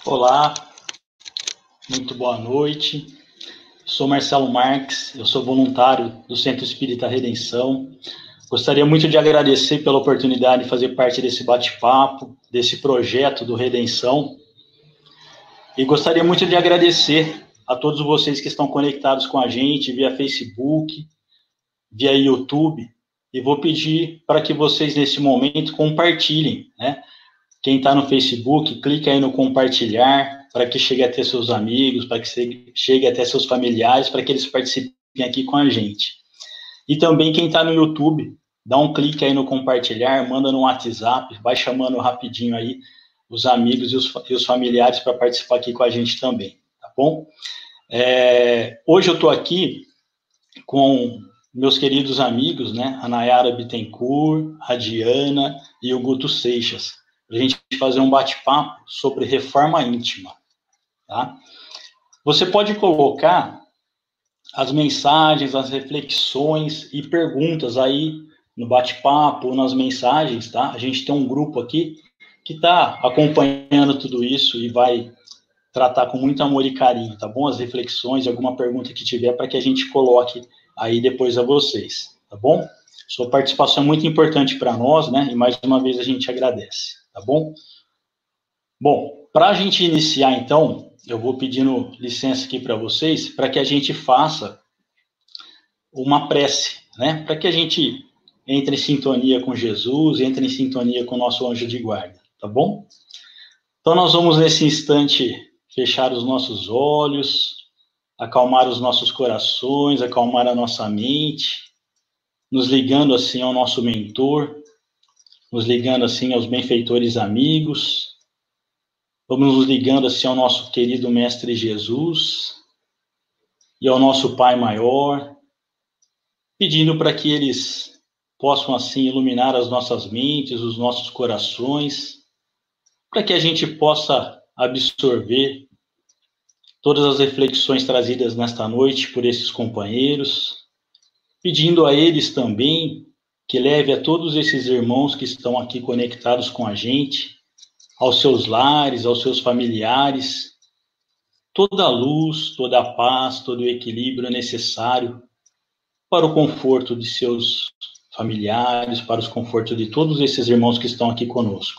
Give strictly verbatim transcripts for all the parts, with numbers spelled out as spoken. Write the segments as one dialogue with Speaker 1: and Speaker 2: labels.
Speaker 1: Olá, muito boa noite. Sou Marcelo Marques, eu sou voluntário do Centro Espírita Redenção. Gostaria muito de agradecer pela oportunidade de fazer parte desse bate-papo, desse projeto do Redenção. E gostaria muito de agradecer a todos vocês que estão conectados com a gente via Facebook, via YouTube. E vou pedir para que vocês, nesse momento, compartilhem, né? Quem está no Facebook, clica aí no compartilhar, para que chegue até seus amigos, para que chegue até seus familiares, para que eles participem aqui com a gente. E também quem está no YouTube, dá um clique aí no compartilhar, manda no WhatsApp, vai chamando rapidinho aí os amigos e os, e os familiares para participar aqui com a gente também, tá bom? É, hoje eu estou aqui com meus queridos amigos, né, a Nayara Bittencourt, a Diana e o Guto Seixas, para a gente fazer um bate-papo sobre reforma íntima, tá? Você pode colocar as mensagens, as reflexões e perguntas aí no bate-papo, nas mensagens, tá? A gente tem um grupo aqui que está acompanhando tudo isso e vai tratar com muito amor e carinho, tá bom? As reflexões e alguma pergunta que tiver para que a gente coloque aí depois a vocês, tá bom? Sua participação é muito importante para nós, né? E mais uma vez a gente agradece, tá bom? Bom, para a gente iniciar então, eu vou pedindo licença aqui para vocês, para que a gente faça uma prece, né? Para que a gente entre em sintonia com Jesus, entre em sintonia com o nosso anjo de guarda, tá bom? Então nós vamos nesse instante fechar os nossos olhos, acalmar os nossos corações, acalmar a nossa mente, nos ligando assim ao nosso mentor, nos ligando assim aos benfeitores amigos, vamos nos ligando assim ao nosso querido Mestre Jesus e ao nosso Pai Maior, pedindo para que eles possam assim iluminar as nossas mentes, os nossos corações, para que a gente possa absorver todas as reflexões trazidas nesta noite por esses companheiros, pedindo a eles também que leve a todos esses irmãos que estão aqui conectados com a gente, aos seus lares, aos seus familiares, toda a luz, toda a paz, todo o equilíbrio necessário para o conforto de seus familiares, para o conforto de todos esses irmãos que estão aqui conosco.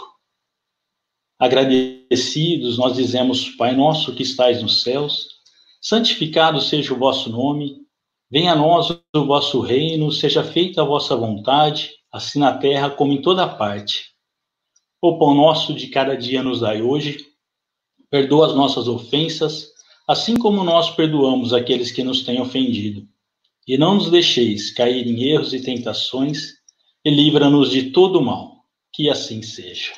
Speaker 1: Agradecidos, nós dizemos: Pai nosso que estais nos céus, santificado seja o vosso nome, venha a nós o vosso reino, seja feita a vossa vontade, assim na terra como em toda parte. O pão nosso de cada dia nos dai hoje, perdoa as nossas ofensas, assim como nós perdoamos aqueles que nos têm ofendido. E não nos deixeis cair em erros e tentações, e livra-nos de todo o mal. Que assim seja.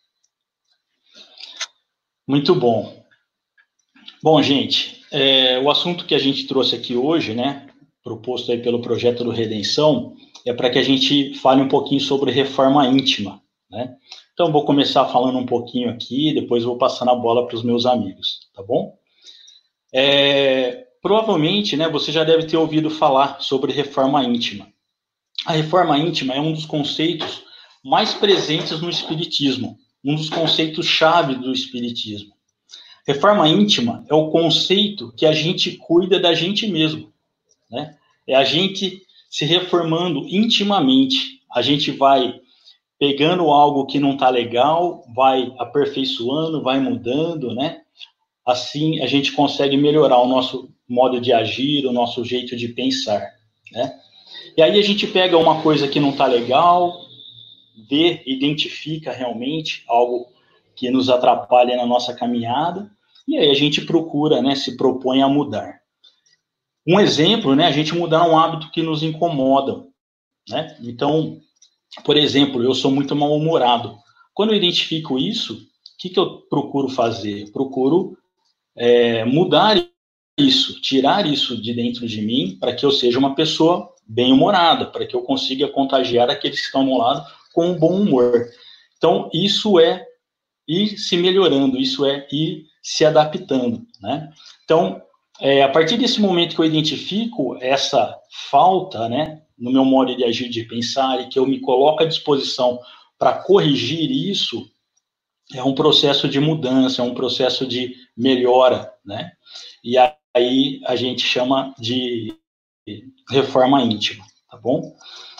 Speaker 1: Muito bom. Bom, gente, é, o assunto que a gente trouxe aqui hoje, né, proposto aí pelo projeto do Redenção, é para que a gente fale um pouquinho sobre reforma íntima, né? Então, vou começar falando um pouquinho aqui, depois vou passando a bola para os meus amigos, tá bom? É, provavelmente, né, você já deve ter ouvido falar sobre reforma íntima. A reforma íntima é um dos conceitos mais presentes no Espiritismo, um dos conceitos-chave do Espiritismo. Reforma íntima é o conceito que a gente cuida da gente mesmo, né? É a gente se reformando intimamente. A gente vai pegando algo que não está legal, vai aperfeiçoando, vai mudando, né? Assim a gente consegue melhorar o nosso modo de agir, o nosso jeito de pensar, né? E aí a gente pega uma coisa que não está legal, vê, identifica realmente algo que nos atrapalha na nossa caminhada, e aí a gente procura, né, se propõe a mudar. Um exemplo, né, a gente mudar um hábito que nos incomoda, né? Então, por exemplo, eu sou muito mal-humorado. Quando eu identifico isso, o que, que eu procuro fazer? Procuro é, mudar isso, tirar isso de dentro de mim, para que eu seja uma pessoa bem-humorada, para que eu consiga contagiar aqueles que estão ao meu lado com um bom humor. Então, isso é ir se melhorando, isso é ir se adaptando, né? Então, é, a partir desse momento que eu identifico essa falta, né, no meu modo de agir, de pensar, e que eu me coloco à disposição para corrigir isso, é um processo de mudança, é um processo de melhora, né? E aí a gente chama de reforma íntima, tá bom?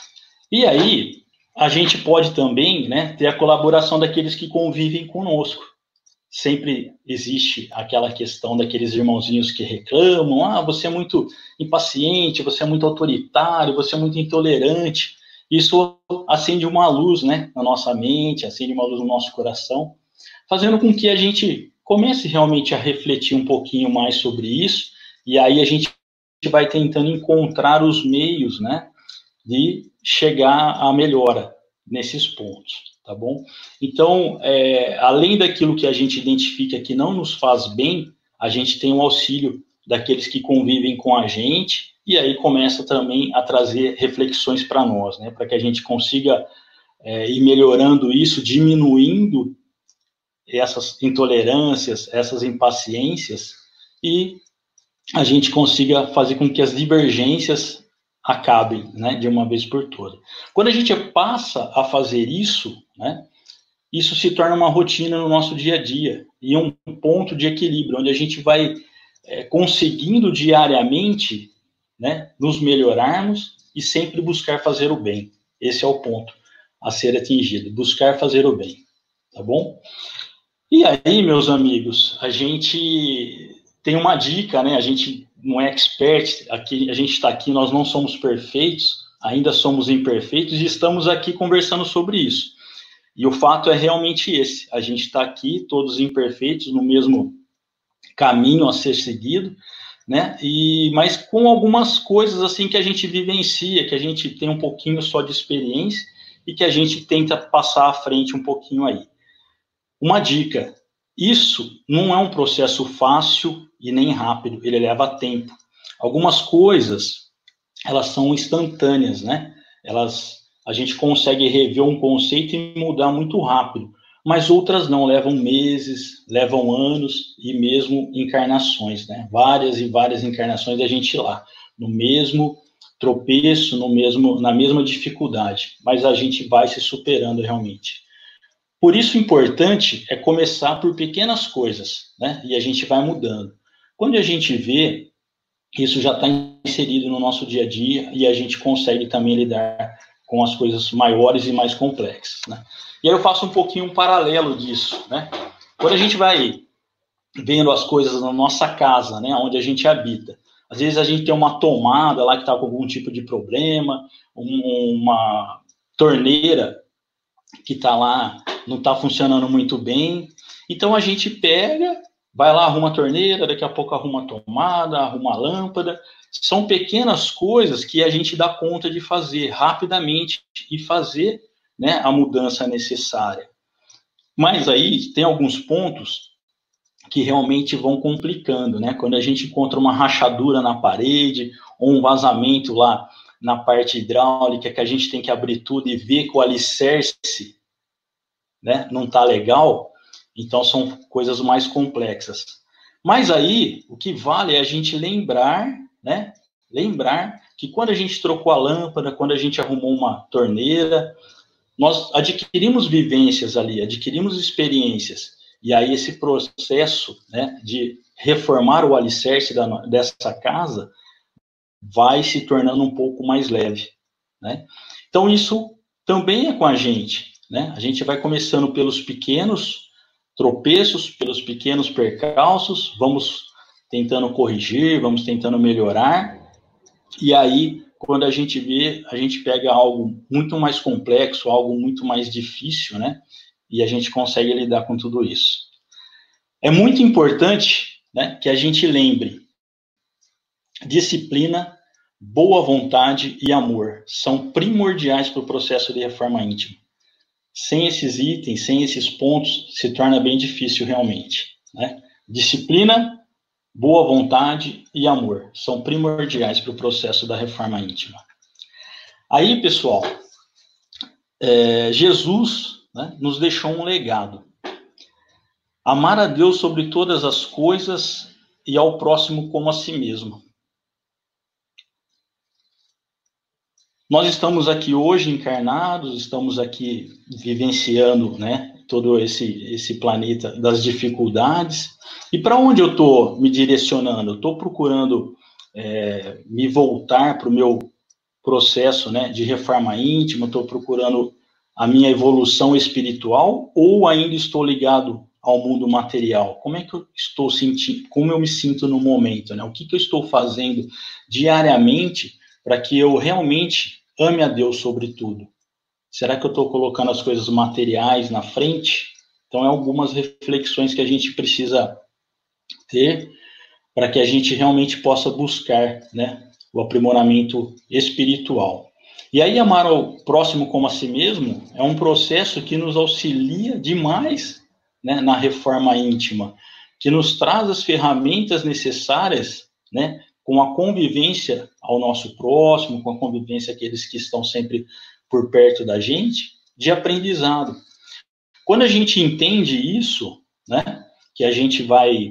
Speaker 1: E aí a gente pode também, né, ter a colaboração daqueles que convivem conosco. Sempre existe aquela questão daqueles irmãozinhos que reclamam, ah, você é muito impaciente, você é muito autoritário, você é muito intolerante. Isso acende uma luz, né, na nossa mente, acende uma luz no nosso coração, fazendo com que a gente comece realmente a refletir um pouquinho mais sobre isso, e aí a gente vai tentando encontrar os meios, né, de chegar à melhora nesses pontos, tá bom? Então, é, além daquilo que a gente identifica que não nos faz bem, a gente tem o auxílio daqueles que convivem com a gente, e aí começa também a trazer reflexões para nós, né? Para que a gente consiga é, ir melhorando isso, diminuindo essas intolerâncias, essas impaciências, e a gente consiga fazer com que as divergências acabem, né, de uma vez por todas. Quando a gente passa a fazer isso, né, isso se torna uma rotina no nosso dia a dia e um ponto de equilíbrio, onde a gente vai é, conseguindo diariamente, né, nos melhorarmos e sempre buscar fazer o bem. Esse é o ponto a ser atingido, buscar fazer o bem, tá bom? E aí, meus amigos, a gente tem uma dica, né? A gente não é expert, aqui, a gente está aqui, nós não somos perfeitos, ainda somos imperfeitos e estamos aqui conversando sobre isso. E o fato é realmente esse, a gente está aqui, todos imperfeitos, no mesmo caminho a ser seguido, né? E, mas com algumas coisas assim que a gente vivencia, que a gente tem um pouquinho só de experiência e que a gente tenta passar à frente um pouquinho aí. Uma dica, isso não é um processo fácil e nem rápido, ele leva tempo. Algumas coisas, elas são instantâneas, né? Elas, a gente consegue rever um conceito e mudar muito rápido, mas outras não, levam meses, levam anos e mesmo encarnações, né? Várias e várias encarnações da gente lá, no mesmo tropeço, no mesmo, na mesma dificuldade, mas a gente vai se superando realmente. Por isso, o importante é começar por pequenas coisas, né? E a gente vai mudando. Quando a gente vê, isso já está inserido no nosso dia a dia e a gente consegue também lidar com as coisas maiores e mais complexas, né? E aí eu faço um pouquinho um paralelo disso, né? Quando a gente vai vendo as coisas na nossa casa, né? Onde a gente habita. Às vezes a gente tem uma tomada lá que está com algum tipo de problema, uma torneira que está lá, não está funcionando muito bem. Então a gente pega, vai lá, arruma a torneira, daqui a pouco arruma a tomada, arruma a lâmpada. São pequenas coisas que a gente dá conta de fazer rapidamente e fazer, né, a mudança necessária. Mas aí tem alguns pontos que realmente vão complicando, né? Quando a gente encontra uma rachadura na parede ou um vazamento lá na parte hidráulica, que a gente tem que abrir tudo e ver que o alicerce, né, não está legal, então são coisas mais complexas. Mas aí, o que vale é a gente lembrar, né, lembrar que quando a gente trocou a lâmpada, quando a gente arrumou uma torneira, nós adquirimos vivências ali, adquirimos experiências, e aí esse processo, né, de reformar o alicerce da, dessa casa vai se tornando um pouco mais leve, né? Então isso também é com a gente, né? A gente vai começando pelos pequenos tropeços, pelos pequenos percalços, vamos tentando corrigir, vamos tentando melhorar, e aí, quando a gente vê, a gente pega algo muito mais complexo, algo muito mais difícil, né? E a gente consegue lidar com tudo isso. É muito importante, né, que a gente lembre: disciplina, boa vontade e amor são primordiais para o processo de reforma íntima. Sem esses itens, sem esses pontos, se torna bem difícil realmente, né? Disciplina, boa vontade e amor são primordiais para o processo da reforma íntima. Aí, pessoal, é, Jesus, né, nos deixou um legado. Amar a Deus sobre todas as coisas e ao próximo como a si mesmo. Nós estamos aqui hoje encarnados, estamos aqui vivenciando, né, todo esse, esse planeta das dificuldades. E para onde eu estou me direcionando? Eu estou procurando é, me voltar para o meu processo, né, de reforma íntima, estou procurando a minha evolução espiritual, ou ainda estou ligado ao mundo material? Como é que eu estou sentindo, como eu me sinto no momento, né? O que, que eu estou fazendo diariamente para que eu realmente ame a Deus sobre tudo? Será que eu estou colocando as coisas materiais na frente? Então, é algumas reflexões que a gente precisa ter para que a gente realmente possa buscar, né, o aprimoramento espiritual. E aí, amar ao próximo como a si mesmo é um processo que nos auxilia demais, né, na reforma íntima, que nos traz as ferramentas necessárias, né, com a convivência ao nosso próximo, com a convivência àqueles que estão sempre por perto da gente, de aprendizado. Quando a gente entende isso, né, que a gente vai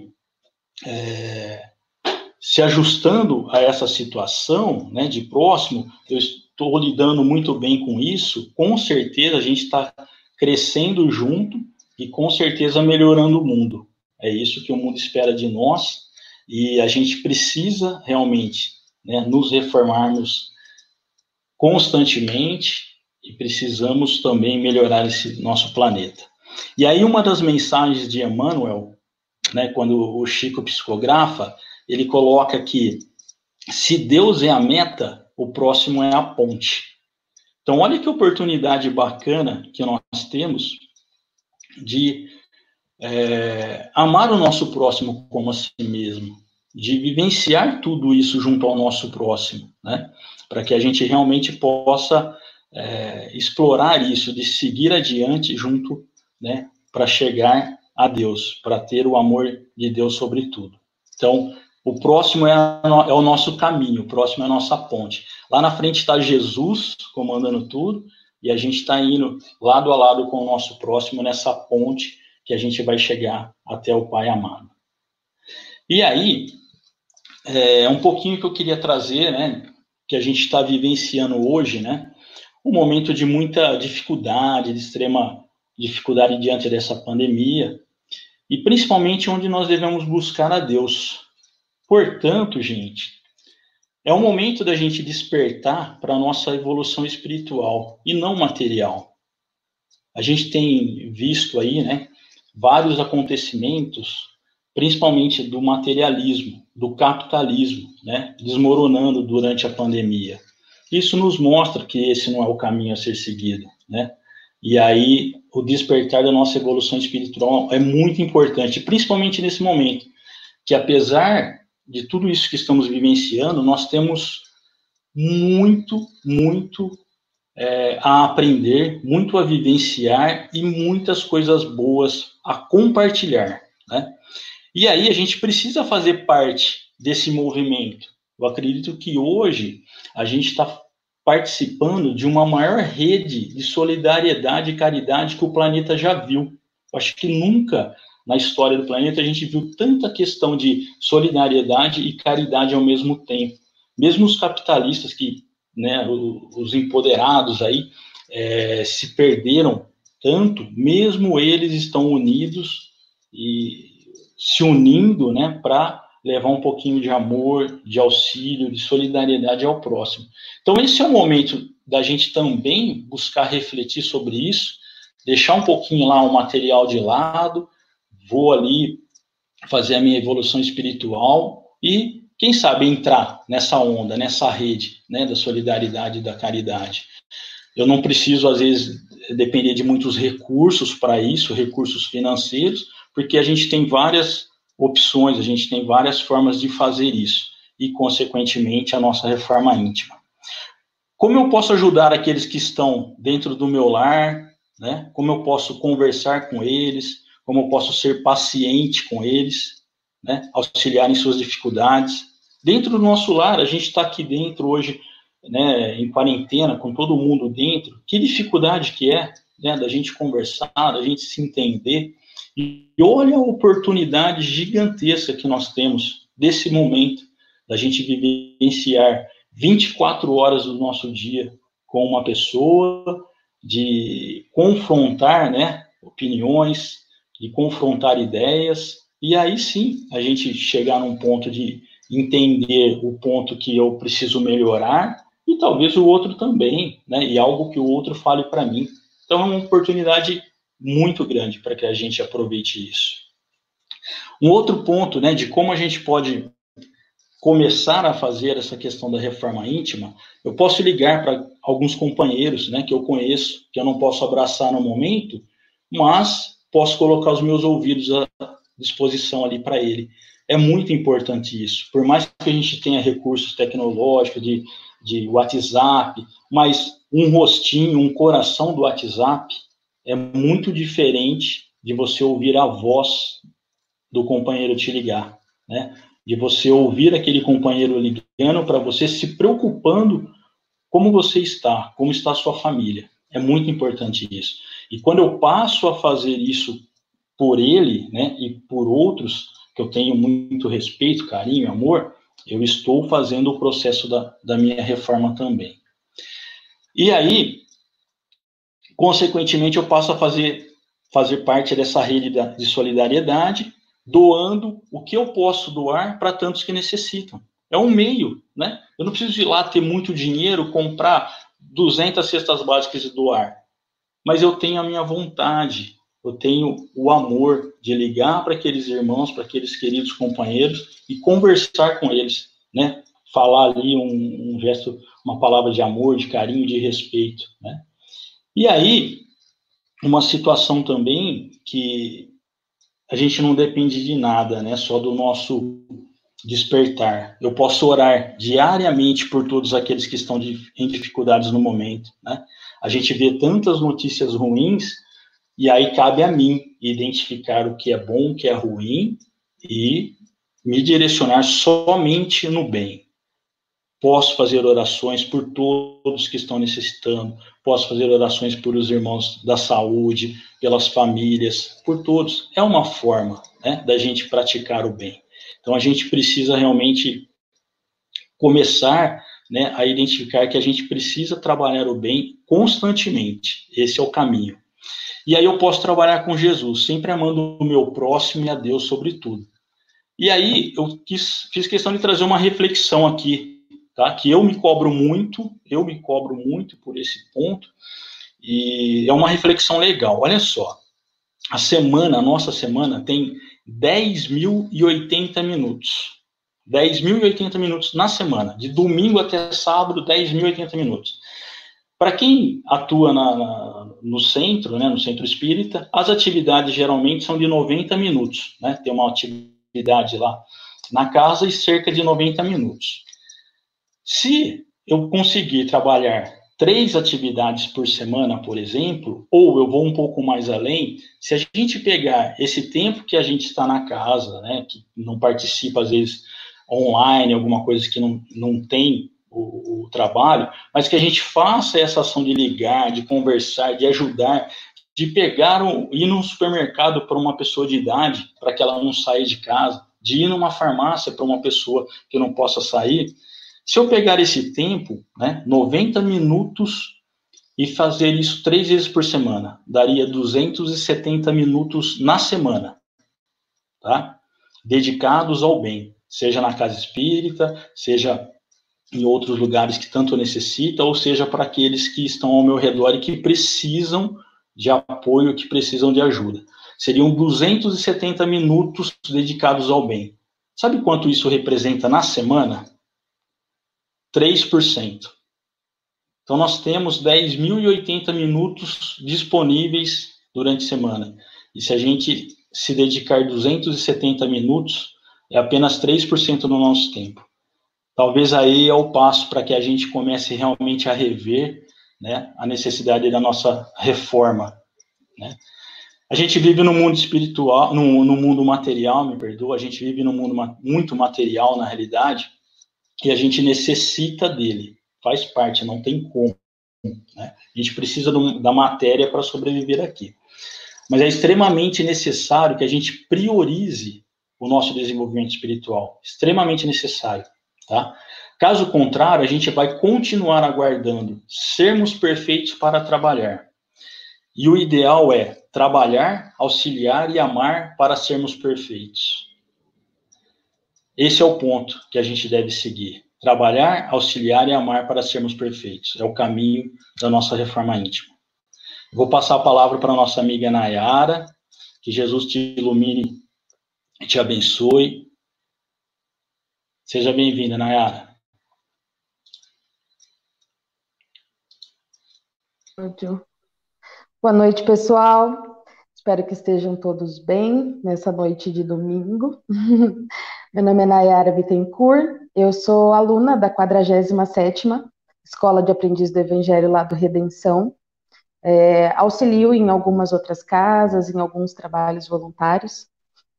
Speaker 1: é, se ajustando a essa situação, né, de próximo, eu estou lidando muito bem com isso, com certeza a gente está crescendo junto e com certeza melhorando o mundo. É isso que o mundo espera de nós e a gente precisa realmente, né, nos reformarmos constantemente e precisamos também melhorar esse nosso planeta. E aí uma das mensagens de Emmanuel, né, quando o Chico psicografa, ele coloca que se Deus é a meta, o próximo é a ponte. Então, olha que oportunidade bacana que nós temos de é, amar o nosso próximo como a si mesmo, de vivenciar tudo isso junto ao nosso próximo, né? Para que a gente realmente possa é, explorar isso, de seguir adiante junto, né, para chegar a Deus, para ter o amor de Deus sobre tudo. Então, o próximo é, a, é o nosso caminho, o próximo é a nossa ponte. Lá na frente está Jesus comandando tudo, e a gente está indo lado a lado com o nosso próximo nessa ponte que a gente vai chegar até o Pai amado. E aí, é um pouquinho que eu queria trazer, né, que a gente está vivenciando hoje, né, um momento de muita dificuldade, de extrema dificuldade diante dessa pandemia, e principalmente onde nós devemos buscar a Deus. Portanto, gente, é o momento da gente despertar para a nossa evolução espiritual e não material. A gente tem visto aí, né, vários acontecimentos, principalmente do materialismo, do capitalismo, né, desmoronando durante a pandemia. Isso nos mostra que esse não é o caminho a ser seguido, né? E aí o despertar da nossa evolução espiritual é muito importante, principalmente nesse momento, que apesar de tudo isso que estamos vivenciando, nós temos muito, muito é, a aprender, muito a vivenciar e muitas coisas boas a compartilhar, né? E aí a gente precisa fazer parte desse movimento. Eu acredito que hoje a gente está participando de uma maior rede de solidariedade e caridade que o planeta já viu. Eu acho que nunca na história do planeta a gente viu tanta questão de solidariedade e caridade ao mesmo tempo. Mesmo os capitalistas, que, né, os empoderados aí, é, se perderam tanto, mesmo eles estão unidos e se unindo, né, para levar um pouquinho de amor, de auxílio, de solidariedade ao próximo. Então, esse é o momento da gente também buscar refletir sobre isso, deixar um pouquinho lá o material de lado, vou ali fazer a minha evolução espiritual e, quem sabe, entrar nessa onda, nessa rede, né, da solidariedade e da caridade. Eu não preciso, às vezes, depender de muitos recursos para isso, recursos financeiros, porque a gente tem várias opções, a gente tem várias formas de fazer isso e, consequentemente, a nossa reforma íntima. Como eu posso ajudar aqueles que estão dentro do meu lar, né? Como eu posso conversar com eles, como eu posso ser paciente com eles, né? Auxiliar em suas dificuldades. Dentro do nosso lar, a gente está aqui dentro hoje, né, em quarentena, com todo mundo dentro. Que dificuldade que é, né, da gente conversar, da gente se entender. E olha a oportunidade gigantesca que nós temos desse momento, da gente vivenciar vinte e quatro horas do nosso dia com uma pessoa, de confrontar, né, opiniões, de confrontar ideias, e aí sim a gente chegar num ponto de entender o ponto que eu preciso melhorar, e talvez o outro também, né? E algo que o outro fale para mim. Então é uma oportunidade muito grande para que a gente aproveite isso. Um outro ponto, né, de como a gente pode começar a fazer essa questão da reforma íntima, eu posso ligar para alguns companheiros, né, que eu conheço, que eu não posso abraçar no momento, mas posso colocar os meus ouvidos à disposição ali para ele. É muito importante isso. Por mais que a gente tenha recursos tecnológicos de, de WhatsApp, mas um rostinho, um coração do WhatsApp é muito diferente de você ouvir a voz do companheiro te ligar, né? De você ouvir aquele companheiro ligando para você, se preocupando como você está, como está a sua família. É muito importante isso. E quando eu passo a fazer isso por ele, né, e por outros, que eu tenho muito respeito, carinho, amor, eu estou fazendo o processo da, da minha reforma também. E aí, consequentemente, eu passo a fazer, fazer parte dessa rede de solidariedade, doando o que eu posso doar para tantos que necessitam. É um meio, né? Eu não preciso ir lá ter muito dinheiro, comprar duzentas cestas básicas e doar. Mas eu tenho a minha vontade, eu tenho o amor de ligar para aqueles irmãos, para aqueles queridos companheiros e conversar com eles, né? Falar ali um, um gesto, uma palavra de amor, de carinho, de respeito, né? E aí, uma situação também que a gente não depende de nada, né? Só do nosso despertar. Eu posso orar diariamente por todos aqueles que estão de, em dificuldades no momento, né? A gente vê tantas notícias ruins e aí cabe a mim identificar o que é bom, o que é ruim e me direcionar somente no bem. Posso fazer orações por todos que estão necessitando, posso fazer orações por os irmãos da saúde, pelas famílias, por todos. É uma forma, né, da gente praticar o bem. Então, a gente precisa realmente começar, né, a identificar que a gente precisa trabalhar o bem constantemente. Esse é o caminho. E aí eu posso trabalhar com Jesus, sempre amando o meu próximo e a Deus sobre tudo. E aí eu quis, fiz questão de trazer uma reflexão aqui, tá? Que eu me cobro muito, eu me cobro muito por esse ponto, e é uma reflexão legal. Olha só, a semana, a nossa semana tem dez mil e oitenta minutos. dez mil e oitenta minutos na semana, de domingo até sábado, dez mil e oitenta minutos. Para quem atua na, na, no centro, né, no centro espírita, as atividades geralmente são de noventa minutos, né? Tem uma atividade lá na casa e cerca de noventa minutos. Se eu conseguir trabalhar três atividades por semana, por exemplo, ou eu vou um pouco mais além, se a gente pegar esse tempo que a gente está na casa, né, que não participa às vezes online, alguma coisa que não, não tem O, o trabalho, mas que a gente faça essa ação de ligar, de conversar, de ajudar, de pegar, um, ir num supermercado para uma pessoa de idade, para que ela não saia de casa, de ir numa farmácia para uma pessoa que não possa sair. Se eu pegar esse tempo, né, noventa minutos, e fazer isso três vezes por semana, daria duzentos e setenta minutos na semana, tá? Dedicados ao bem, seja na casa espírita, seja em outros lugares que tanto necessita, ou seja, para aqueles que estão ao meu redor e que precisam de apoio, que precisam de ajuda. Seriam duzentos e setenta minutos dedicados ao bem. Sabe quanto isso representa na semana? três por cento. Então, nós temos dez mil e oitenta minutos disponíveis durante a semana. E se a gente se dedicar duzentos e setenta minutos, é apenas três por cento do nosso tempo. Talvez aí é o passo para que a gente comece realmente a rever, né, a necessidade da nossa reforma, né? A gente vive no mundo espiritual, no, no mundo material, me perdoa, a gente vive num mundo ma- muito material, na realidade, e a gente necessita dele, faz parte, não tem como, né? A gente precisa do, da matéria para sobreviver aqui. Mas é extremamente necessário que a gente priorize o nosso desenvolvimento espiritual, extremamente necessário. Tá? Caso contrário, a gente vai continuar aguardando sermos perfeitos para trabalhar. E o ideal é trabalhar, auxiliar e amar para sermos perfeitos. Esse é o ponto que a gente deve seguir. Trabalhar, auxiliar e amar para sermos perfeitos. É o caminho da nossa reforma íntima. Vou passar a palavra para a nossa amiga Nayara. Que Jesus te ilumine e te abençoe. Seja bem-vinda, Nayara.
Speaker 2: Boa noite, pessoal. Espero que estejam todos bem nessa noite de domingo. Meu nome é Nayara Bittencourt, eu sou aluna da quadragésima sétima Escola de Aprendiz do Evangelho lá do Redenção. É, auxilio em algumas outras casas, em alguns trabalhos voluntários,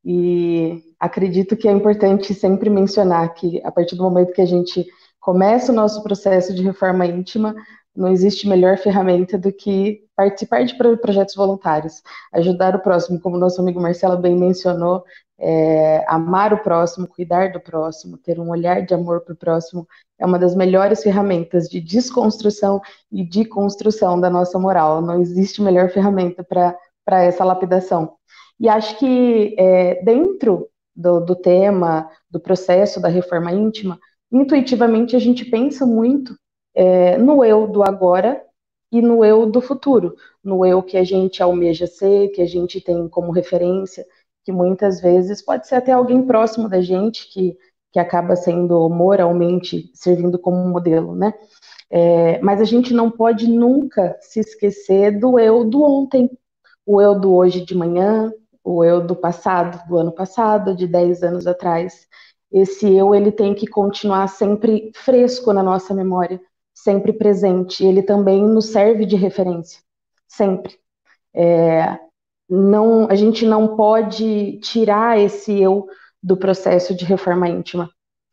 Speaker 2: e acredito que é importante sempre mencionar que, a partir do momento que a gente começa o nosso processo de reforma íntima, não existe melhor ferramenta do que participar de projetos voluntários, ajudar o próximo, como nosso amigo Marcelo bem mencionou, é, amar o próximo, cuidar do próximo, ter um olhar de amor para o próximo, é uma das melhores ferramentas de desconstrução e de construção da nossa moral. Não existe melhor ferramenta para essa lapidação. E acho que é, dentro do, do tema, do processo da reforma íntima, intuitivamente a gente pensa muito é, no eu do agora e no eu do futuro, no eu que a gente almeja ser, que a gente tem como referência, que muitas vezes pode ser até alguém próximo da gente, que, que acaba sendo moralmente servindo como modelo, né? É, mas a gente não pode nunca se esquecer do eu do ontem, o eu do hoje de manhã, o eu do passado, do ano passado, de dez anos atrás. Esse eu, ele tem que continuar sempre fresco na nossa memória, sempre presente. Ele também nos serve de referência, sempre. É, não, a gente não pode tirar esse eu do processo de reforma íntima.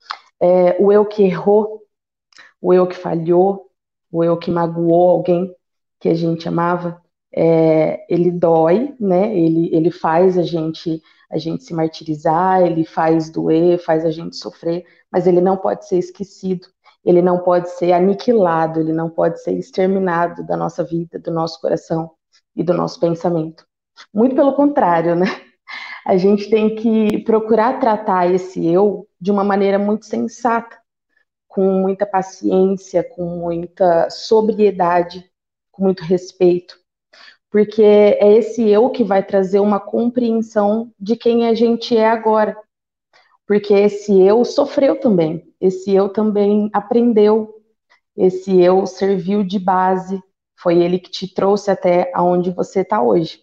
Speaker 2: É, o eu que errou, o eu que falhou, o eu que magoou alguém que a gente amava, é, ele dói, né? Ele, ele faz a gente, a gente se martirizar, ele faz doer, faz a gente sofrer, mas ele não pode ser esquecido, ele não pode ser aniquilado, ele não pode ser exterminado da nossa vida, do nosso coração e do nosso pensamento. Muito pelo contrário, né? A gente tem que procurar tratar esse eu de uma maneira muito sensata, com muita paciência, com muita sobriedade, com muito respeito, porque é esse eu que vai trazer uma compreensão de quem a gente é agora, porque esse eu sofreu também, esse eu também aprendeu, esse eu serviu de base, foi ele que te trouxe até aonde você está hoje.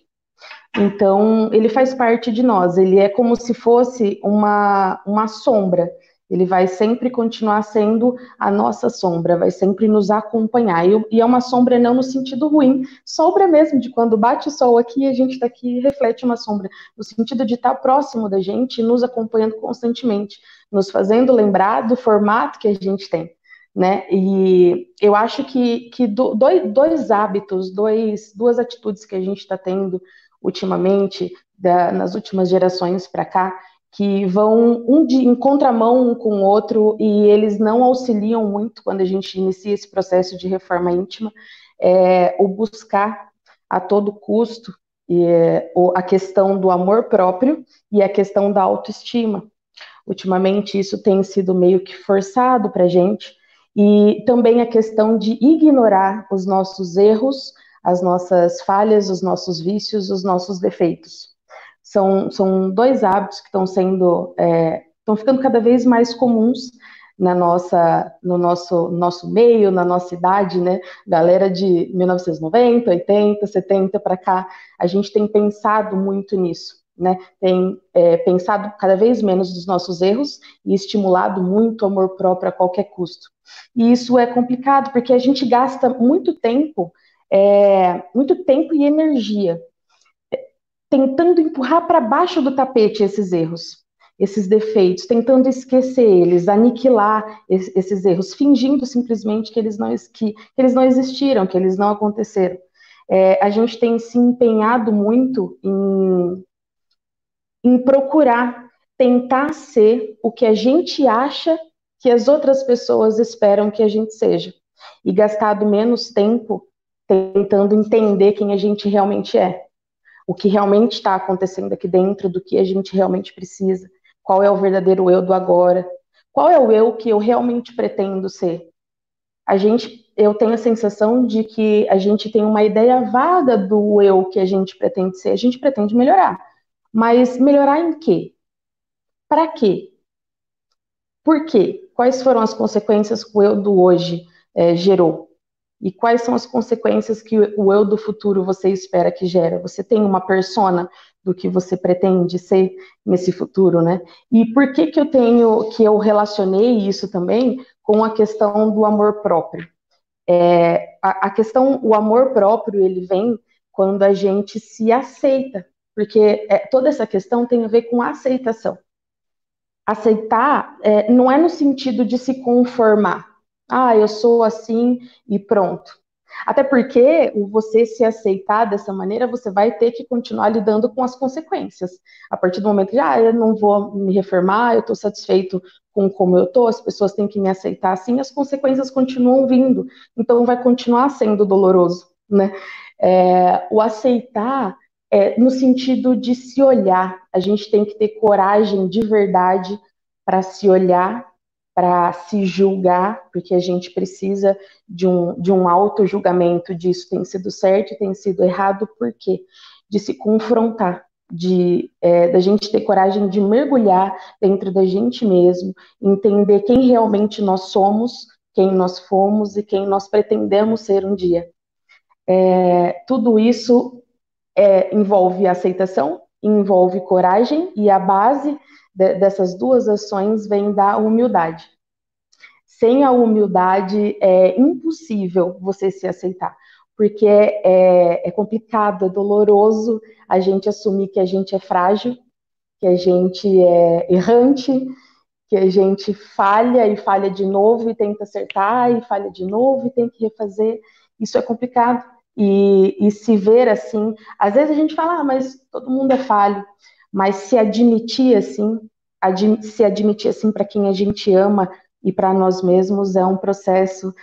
Speaker 2: Então, ele faz parte de nós, ele é como se fosse uma, uma sombra, ele vai sempre continuar sendo a nossa sombra, vai sempre nos acompanhar, e, e é uma sombra não no sentido ruim, sombra mesmo, de quando bate o sol aqui, a gente está aqui e reflete uma sombra, no sentido de estar próximo da gente, nos acompanhando constantemente, nos fazendo lembrar do formato que a gente tem, né? E eu acho que, que do, dois, dois hábitos, dois, duas atitudes que a gente está tendo ultimamente, da, nas últimas gerações para cá, que vão um de, em contramão um com o outro e eles não auxiliam muito quando a gente inicia esse processo de reforma íntima, é o buscar a todo custo e, é, a questão do amor próprio e a questão da autoestima. Ultimamente isso tem sido meio que forçado para a gente, e também a questão de ignorar os nossos erros, as nossas falhas, os nossos vícios, os nossos defeitos. São, são dois hábitos que estão sendo, é, estão ficando cada vez mais comuns na nossa, no nosso, nosso meio, na nossa idade, né? Galera de mil novecentos e noventa, oitenta, setenta para cá, a gente tem pensado muito nisso, né? Tem é, pensado cada vez menos dos nossos erros e estimulado muito o amor próprio a qualquer custo. E isso é complicado, porque a gente gasta muito tempo É, muito tempo e energia tentando empurrar para baixo do tapete esses erros, esses defeitos, tentando esquecer eles, aniquilar esses erros, fingindo simplesmente que eles não, que, que eles não existiram, que eles não aconteceram. É, a gente tem se empenhado muito em, em procurar tentar ser o que a gente acha que as outras pessoas esperam que a gente seja, e gastado menos tempo tentando entender quem a gente realmente é. o que realmente está acontecendo aqui dentro, do que a gente realmente precisa, qual é o verdadeiro eu do agora, qual é o eu que eu realmente pretendo ser. A gente, eu tenho a sensação de que a gente tem uma ideia vaga do eu que a gente pretende ser. A gente pretende melhorar, mas melhorar em quê? Para quê? Por quê? Quais foram as consequências que o eu do hoje é, gerou? E quais são as consequências que o eu do futuro você espera que gere? Você tem uma persona do que você pretende ser nesse futuro, né? E por que que eu tenho, que eu relacionei isso também com a questão do amor próprio? É, a, a questão, o amor próprio, ele vem quando a gente se aceita, porque é, toda essa questão tem a ver com aceitação. Aceitar é, não é no sentido de se conformar. Ah, eu sou assim e pronto. Até porque o você se aceitar dessa maneira, você vai ter que continuar lidando com as consequências. A partir do momento que, ah, eu não vou me reformar, eu estou satisfeito com como eu estou, as pessoas têm que me aceitar assim, as consequências continuam vindo. Então vai continuar sendo doloroso, né? É, o aceitar é no sentido de se olhar. A gente tem que ter coragem de verdade para se olhar, para se julgar, porque a gente precisa de um, de um auto-julgamento disso tem sido certo e tem sido errado, por quê? De se confrontar, de é, da gente ter coragem de mergulhar dentro da gente mesmo, entender quem realmente nós somos, quem nós fomos e quem nós pretendemos ser um dia. É, tudo isso é, envolve aceitação, envolve coragem, e a base de, dessas duas ações vem da humildade. Sem a humildade é impossível você se aceitar, porque é, é complicado, é doloroso a gente assumir que a gente é frágil, que a gente é errante, que a gente falha e falha de novo e tenta acertar e falha de novo e tem que refazer. Isso é complicado. E, e se ver assim, às vezes a gente fala, ah, mas todo mundo é falho, mas se admitir assim, ad, se admitir assim para quem a gente ama e para nós mesmos é um processo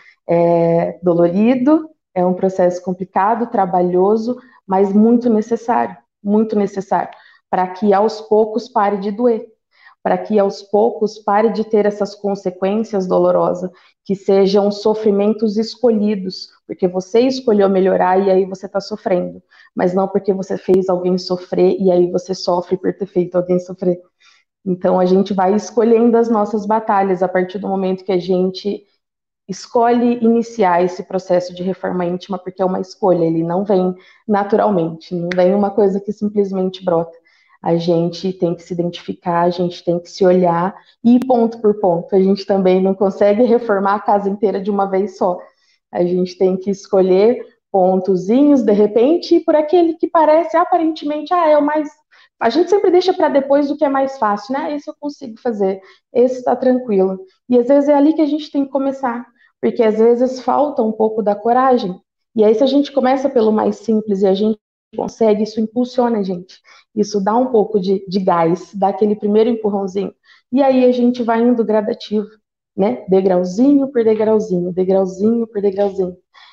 Speaker 2: é, dolorido, é um processo complicado, trabalhoso, mas muito necessário, muito necessário, para que aos poucos pare de doer, para que aos poucos pare de ter essas consequências dolorosas, que sejam sofrimentos escolhidos, porque você escolheu melhorar e aí você está sofrendo, mas não porque você fez alguém sofrer e aí você sofre por ter feito alguém sofrer. Então a gente vai escolhendo as nossas batalhas a partir do momento que a gente escolhe iniciar esse processo de reforma íntima, porque é uma escolha, ele não vem naturalmente, não vem uma coisa que simplesmente brota. A gente tem que se identificar, a gente tem que se olhar, e ponto por ponto. A gente também não consegue reformar a casa inteira de uma vez só. A gente tem que escolher pontozinhos, de repente, e por aquele que parece aparentemente, ah, é o mais. A gente sempre deixa para depois o que é mais fácil, né? Esse eu consigo fazer, esse está tranquilo. E às vezes é ali que a gente tem que começar, porque às vezes falta um pouco da coragem. E aí, se a gente começa pelo mais simples e a gente consegue, isso impulsiona a gente. Isso dá um pouco de, de gás, dá aquele primeiro empurrãozinho. E aí a gente vai indo gradativo, né? Degrauzinho por degrauzinho, degrauzinho por degrauzinho.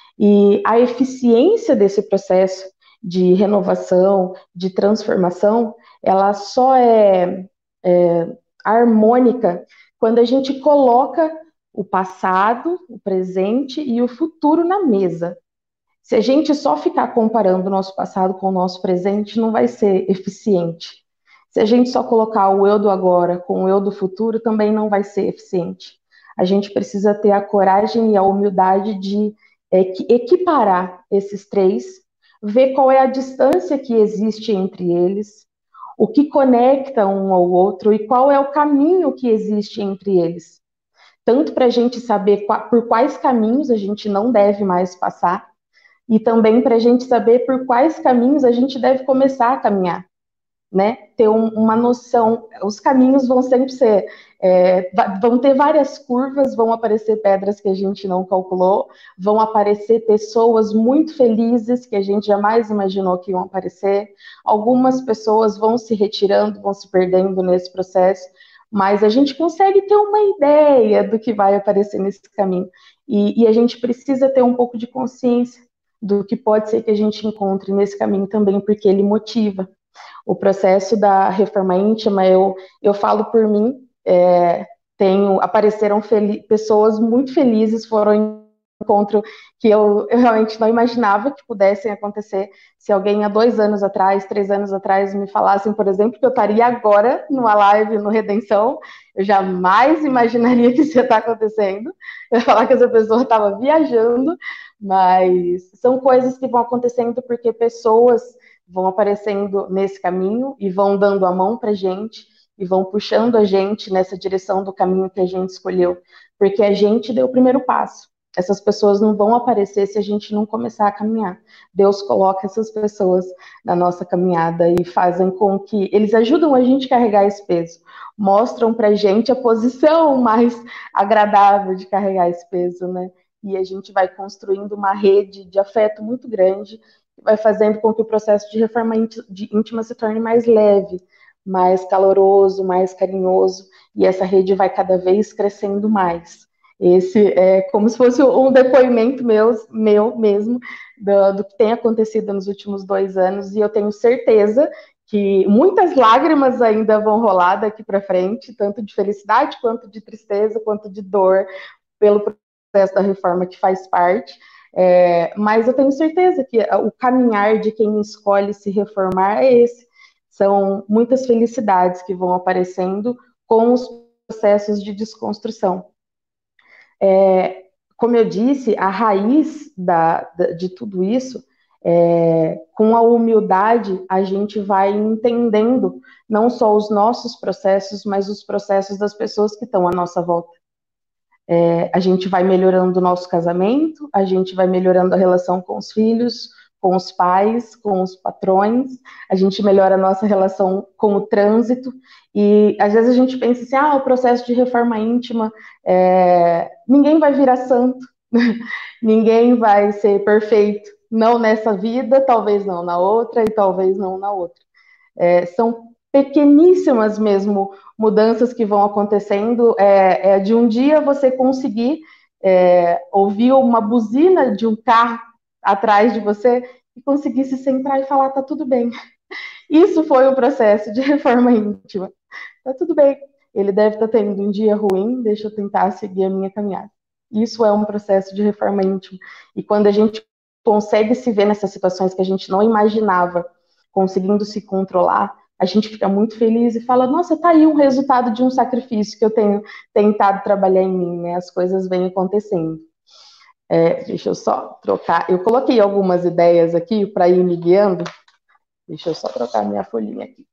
Speaker 2: E a eficiência desse processo de renovação, de transformação, ela só é, é harmônica quando a gente coloca o passado, o presente e o futuro na mesa. Se a gente só ficar comparando o nosso passado com o nosso presente, não vai ser eficiente. Se a gente só colocar o eu do agora com o eu do futuro, também não vai ser eficiente. A gente precisa ter a coragem e a humildade de é, equiparar esses três, ver qual é a distância que existe entre eles, o que conecta um ao outro e qual é o caminho que existe entre eles. Tanto para a gente saber por quais caminhos a gente não deve mais passar, e também para a gente saber por quais caminhos a gente deve começar a caminhar, né? Ter um, uma noção, os caminhos vão sempre ser, é, vão ter várias curvas, vão aparecer pedras que a gente não calculou, vão aparecer pessoas muito felizes que a gente jamais imaginou que iam aparecer, algumas pessoas vão se retirando, vão se perdendo nesse processo, mas a gente consegue ter uma ideia do que vai aparecer nesse caminho, e, e a gente precisa ter um pouco de consciência do que pode ser que a gente encontre nesse caminho também, porque ele motiva. O processo da reforma íntima, eu, eu falo por mim, é, tenho, apareceram pessoas muito felizes, foram em encontro que eu, eu realmente não imaginava que pudessem acontecer. Se alguém há dois anos atrás, três anos atrás, me falassem, por exemplo, que eu estaria agora numa live no Redenção, eu jamais imaginaria que isso ia estar acontecendo. Eu ia falar que essa pessoa estava viajando, mas são coisas que vão acontecendo porque pessoas vão aparecendo nesse caminho e vão dando a mão para a gente e vão puxando a gente nessa direção do caminho que a gente escolheu, porque a gente deu o primeiro passo. Essas pessoas não vão aparecer se a gente não começar a caminhar. Deus coloca essas pessoas na nossa caminhada e fazem com que eles ajudam a gente a carregar esse peso, mostram pra gente a posição mais agradável de carregar esse peso, né? E a gente vai construindo uma rede de afeto muito grande, que vai fazendo com que o processo de reforma íntima se torne mais leve, mais caloroso, mais carinhoso, e essa rede vai cada vez crescendo mais. Esse é como se fosse um depoimento meu, meu mesmo do, do que tem acontecido nos últimos dois anos, e eu tenho certeza que muitas lágrimas ainda vão rolar daqui para frente, tanto de felicidade, quanto de tristeza, quanto de dor, pelo processo da reforma que faz parte. É, mas eu tenho certeza que o caminhar de quem escolhe se reformar é esse. São muitas felicidades que vão aparecendo com os processos de desconstrução. É, como eu disse, a raiz da, da, de tudo isso, é, com a humildade, a gente vai entendendo não só os nossos processos, mas os processos das pessoas que estão à nossa volta. É, a gente vai melhorando o nosso casamento, a gente vai melhorando a relação com os filhos, com os pais, com os patrões, a gente melhora a nossa relação com o trânsito, e às vezes a gente pensa assim, ah, o processo de reforma íntima, é, ninguém vai virar santo, ninguém vai ser perfeito, não nessa vida, talvez não na outra, e talvez não na outra. É, são pequeníssimas mesmo mudanças que vão acontecendo, é, é de um dia você conseguir é, ouvir uma buzina de um carro atrás de você e conseguir se centrar e falar, tá tudo bem. Isso foi o processo de reforma íntima. Tá tudo bem, ele deve estar tendo um dia ruim, deixa eu tentar seguir a minha caminhada. Isso é um processo de reforma íntima. E quando a gente consegue se ver nessas situações que a gente não imaginava, conseguindo se controlar, a gente fica muito feliz e fala, nossa, tá aí um resultado de um sacrifício que eu tenho tentado trabalhar em mim, né? As coisas vêm acontecendo. É, deixa eu só trocar, eu coloquei algumas ideias aqui para ir me guiando, deixa eu só trocar minha folhinha aqui.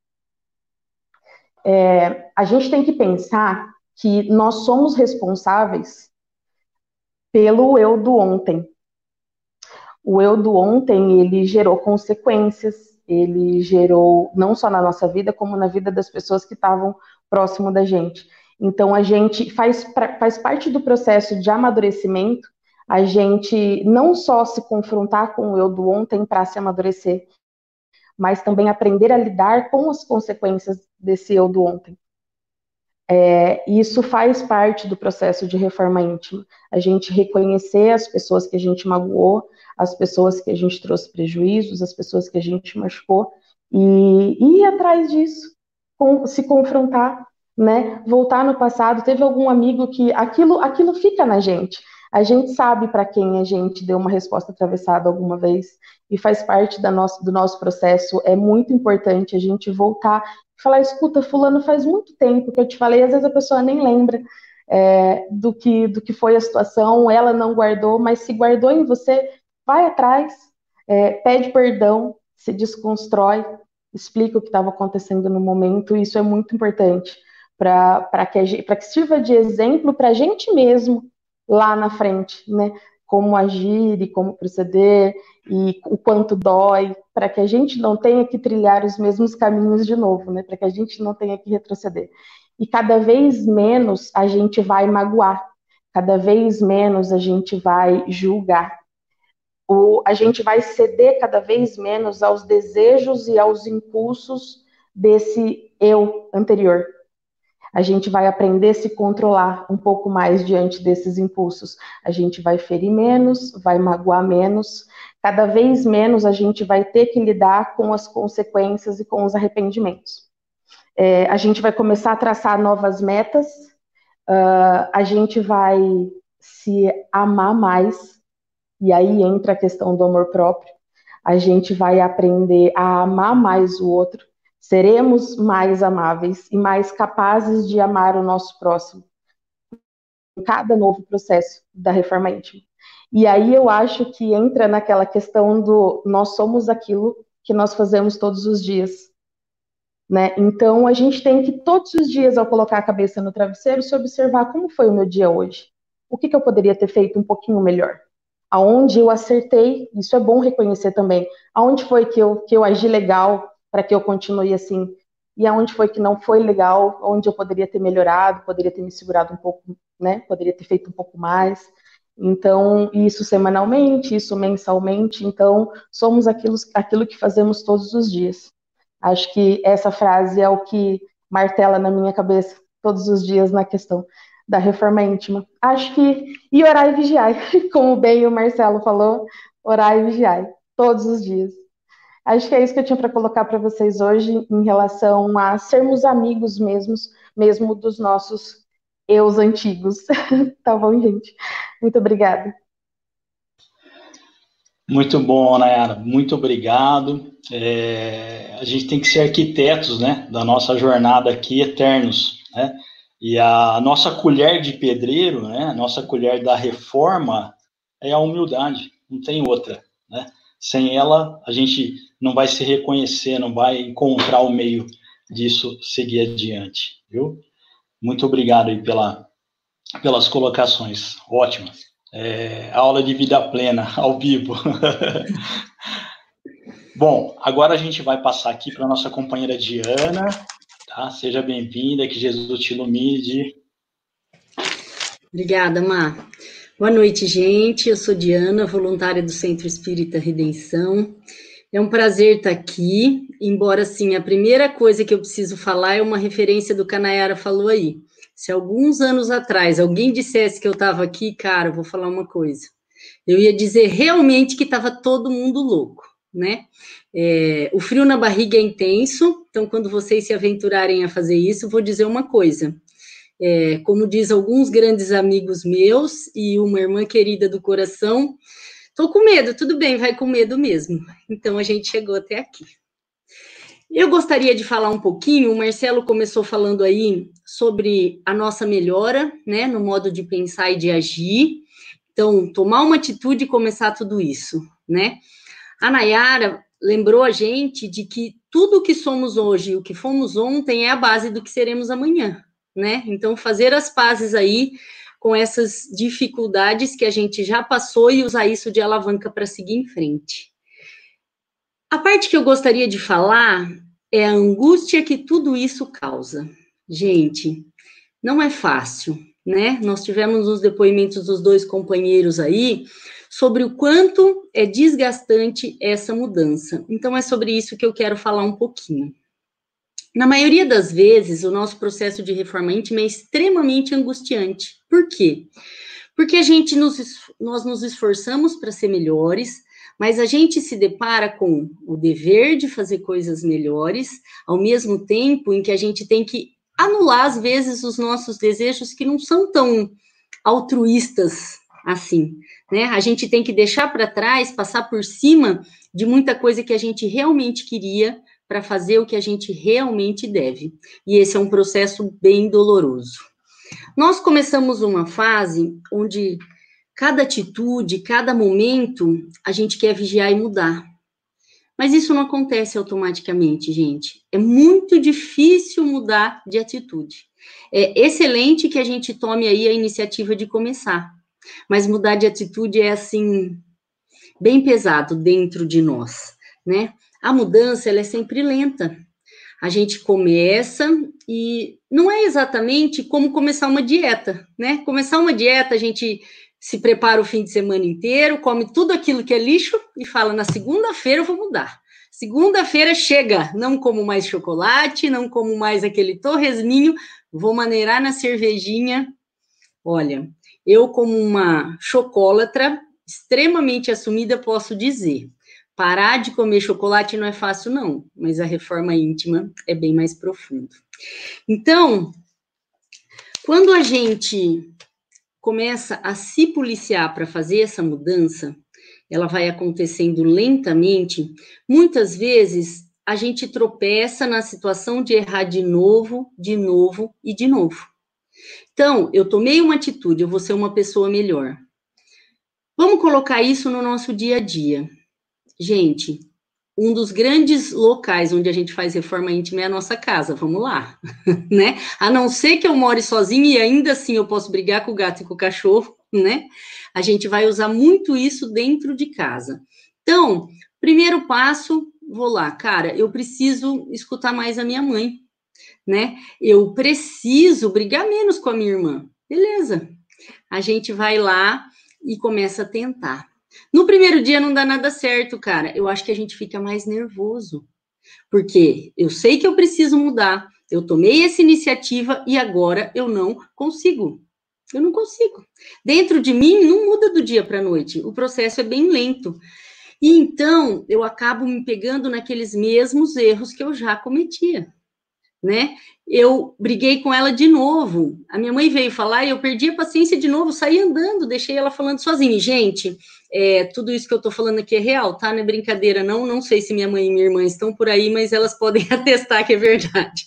Speaker 2: É, a gente tem que pensar que nós somos responsáveis pelo eu do ontem. O eu do ontem, ele gerou consequências, ele gerou, não só na nossa vida, como na vida das pessoas que estavam próximo da gente. Então, a gente faz, faz parte do processo de amadurecimento, a gente não só se confrontar com o eu do ontem para se amadurecer, mas também aprender a lidar com as consequências desse eu do ontem. É, isso faz parte do processo de reforma íntima. A gente reconhecer as pessoas que a gente magoou, as pessoas que a gente trouxe prejuízos, as pessoas que a gente machucou, e, e ir atrás disso, com, se confrontar, né? Voltar no passado. Teve algum amigo que aquilo, aquilo fica na gente. A gente sabe para quem a gente deu uma resposta atravessada alguma vez, e faz parte da nossa, do nosso processo. É muito importante a gente voltar falar, escuta, fulano, faz muito tempo que eu te falei, às vezes a pessoa nem lembra é, do, que, do que foi a situação, ela não guardou, mas se guardou em você, vai atrás, é, pede perdão, se desconstrói, explica o que estava acontecendo no momento, e isso é muito importante para que, que sirva de exemplo para a gente mesmo lá na frente, né? Como agir e como proceder e o quanto dói, para que a gente não tenha que trilhar os mesmos caminhos de novo, né? Para que a gente não tenha que retroceder. E cada vez menos a gente vai magoar, cada vez menos a gente vai julgar, ou a gente vai ceder cada vez menos aos desejos e aos impulsos desse eu anterior. A gente vai aprender a se controlar um pouco mais diante desses impulsos. A gente vai ferir menos, vai magoar menos. Cada vez menos a gente vai ter que lidar com as consequências e com os arrependimentos. É, a gente vai começar a traçar novas metas, uh, a gente vai se amar mais, e aí entra a questão do amor próprio. A gente vai aprender a amar mais o outro, seremos mais amáveis e mais capazes de amar o nosso próximo em cada novo processo da reforma íntima. E aí eu acho que entra naquela questão do nós somos aquilo que nós fazemos todos os dias. Né? Então, a gente tem que, todos os dias, ao colocar a cabeça no travesseiro, se observar como foi o meu dia hoje. O que, que eu poderia ter feito um pouquinho melhor? Aonde eu acertei, isso é bom reconhecer também. Aonde foi que eu, que eu agi legal para que eu continue assim? E aonde foi que não foi legal, onde eu poderia ter melhorado, poderia ter me segurado um pouco, né? Poderia ter feito um pouco mais. Então, isso semanalmente, isso mensalmente. Então, somos aquilo, aquilo que fazemos todos os dias. Acho que essa frase é o que martela na minha cabeça todos os dias na questão da reforma íntima. Acho que, e orar e vigiar, como bem o Marcelo falou, orar e vigiar, todos os dias. Acho que é isso que eu tinha para colocar para vocês hoje em relação a sermos amigos mesmos, mesmo dos nossos eus antigos. Tá bom, gente? Muito obrigada.
Speaker 1: Muito bom, Nayara, muito obrigado. É, a gente tem que ser arquitetos, né, da nossa jornada aqui, eternos, né? E a nossa colher de pedreiro, né, a nossa colher da reforma é a humildade, não tem outra, né? Sem ela, a gente não vai se reconhecer, não vai encontrar o meio disso seguir adiante, viu? Muito obrigado aí pela, pelas colocações, ótimas. É, aula de vida plena, ao vivo. Bom, agora a gente vai passar aqui para a nossa companheira Diana, tá? Seja bem-vinda, que Jesus te ilumine.
Speaker 3: Obrigada, Má. Boa noite, gente. Eu sou Diana, voluntária do Centro Espírita Redenção. É um prazer estar aqui, embora, assim, a primeira coisa que eu preciso falar é uma referência do que a Nayara falou aí. Se alguns anos atrás alguém dissesse que eu estava aqui, cara, eu vou falar uma coisa. Eu ia dizer realmente que estava todo mundo louco, né? É, o frio na barriga é intenso, então quando vocês se aventurarem a fazer isso, eu vou dizer uma coisa. É, como diz alguns grandes amigos meus e uma irmã querida do coração, tô com medo, tudo bem, vai com medo mesmo. Então a gente chegou até aqui. Eu gostaria de falar um pouquinho, o Marcelo começou falando aí sobre a nossa melhora, né, no modo de pensar e de agir. Então, tomar uma atitude e começar tudo isso, né? A Nayara lembrou a gente de que tudo o que somos hoje e o que fomos ontem é a base do que seremos amanhã, né? Então, fazer as pazes aí com essas dificuldades que a gente já passou e usar isso de alavanca para seguir em frente. A parte que eu gostaria de falar é a angústia que tudo isso causa. Gente, não é fácil, né? Nós tivemos os depoimentos dos dois companheiros aí sobre o quanto é desgastante essa mudança. Então, é sobre isso que eu quero falar um pouquinho. Na maioria das vezes, o nosso processo de reforma íntima é extremamente angustiante. Por quê? Porque a gente nos, nós nos esforçamos para ser melhores, mas a gente se depara com o dever de fazer coisas melhores, ao mesmo tempo em que a gente tem que anular, às vezes, os nossos desejos que não são tão altruístas assim, né? A gente tem que deixar para trás, passar por cima de muita coisa que a gente realmente queria para fazer o que a gente realmente deve. E esse é um processo bem doloroso. Nós começamos uma fase onde cada atitude, cada momento, a gente quer vigiar e mudar. Mas isso não acontece automaticamente, gente. É muito difícil mudar de atitude. É excelente que a gente tome aí a iniciativa de começar. Mas mudar de atitude é, assim, bem pesado dentro de nós, né? A mudança, ela é sempre lenta. A gente começa e não é exatamente como começar uma dieta, né? Começar uma dieta, a gente se prepara o fim de semana inteiro, come tudo aquilo que é lixo e fala, na segunda-feira eu vou mudar. Segunda-feira chega, não como mais chocolate, não como mais aquele torresminho, vou maneirar na cervejinha. Olha, eu como uma chocólatra extremamente assumida posso dizer, parar de comer chocolate não é fácil não, mas a reforma íntima é bem mais profunda. Então, quando a gente começa a se policiar para fazer essa mudança, ela vai acontecendo lentamente, muitas vezes a gente tropeça na situação de errar de novo, de novo e de novo. Então, eu tomei uma atitude, eu vou ser uma pessoa melhor. Vamos colocar isso no nosso dia a dia. Gente, um dos grandes locais onde a gente faz reforma íntima é a nossa casa, vamos lá, né? A não ser que eu more sozinha e ainda assim eu posso brigar com o gato e com o cachorro, né? A gente vai usar muito isso dentro de casa. Então, primeiro passo, vou lá, cara, eu preciso escutar mais a minha mãe, né? Eu preciso brigar menos com a minha irmã. Beleza. A gente vai lá e começa a tentar. No primeiro dia não dá nada certo, cara. Eu acho que a gente fica mais nervoso. Porque eu sei que eu preciso mudar. Eu tomei essa iniciativa e agora eu não consigo. Eu não consigo. Dentro de mim não muda do dia para a noite. O processo é bem lento. E então eu acabo me pegando naqueles mesmos erros que eu já cometia. Né? Eu briguei com ela de novo. A minha mãe veio falar e eu perdi a paciência de novo, saí andando, deixei ela falando sozinha. Gente, é, tudo isso que eu tô falando aqui é real, tá? Não é brincadeira, não. Não sei se minha mãe e minha irmã estão por aí, mas elas podem atestar que é verdade.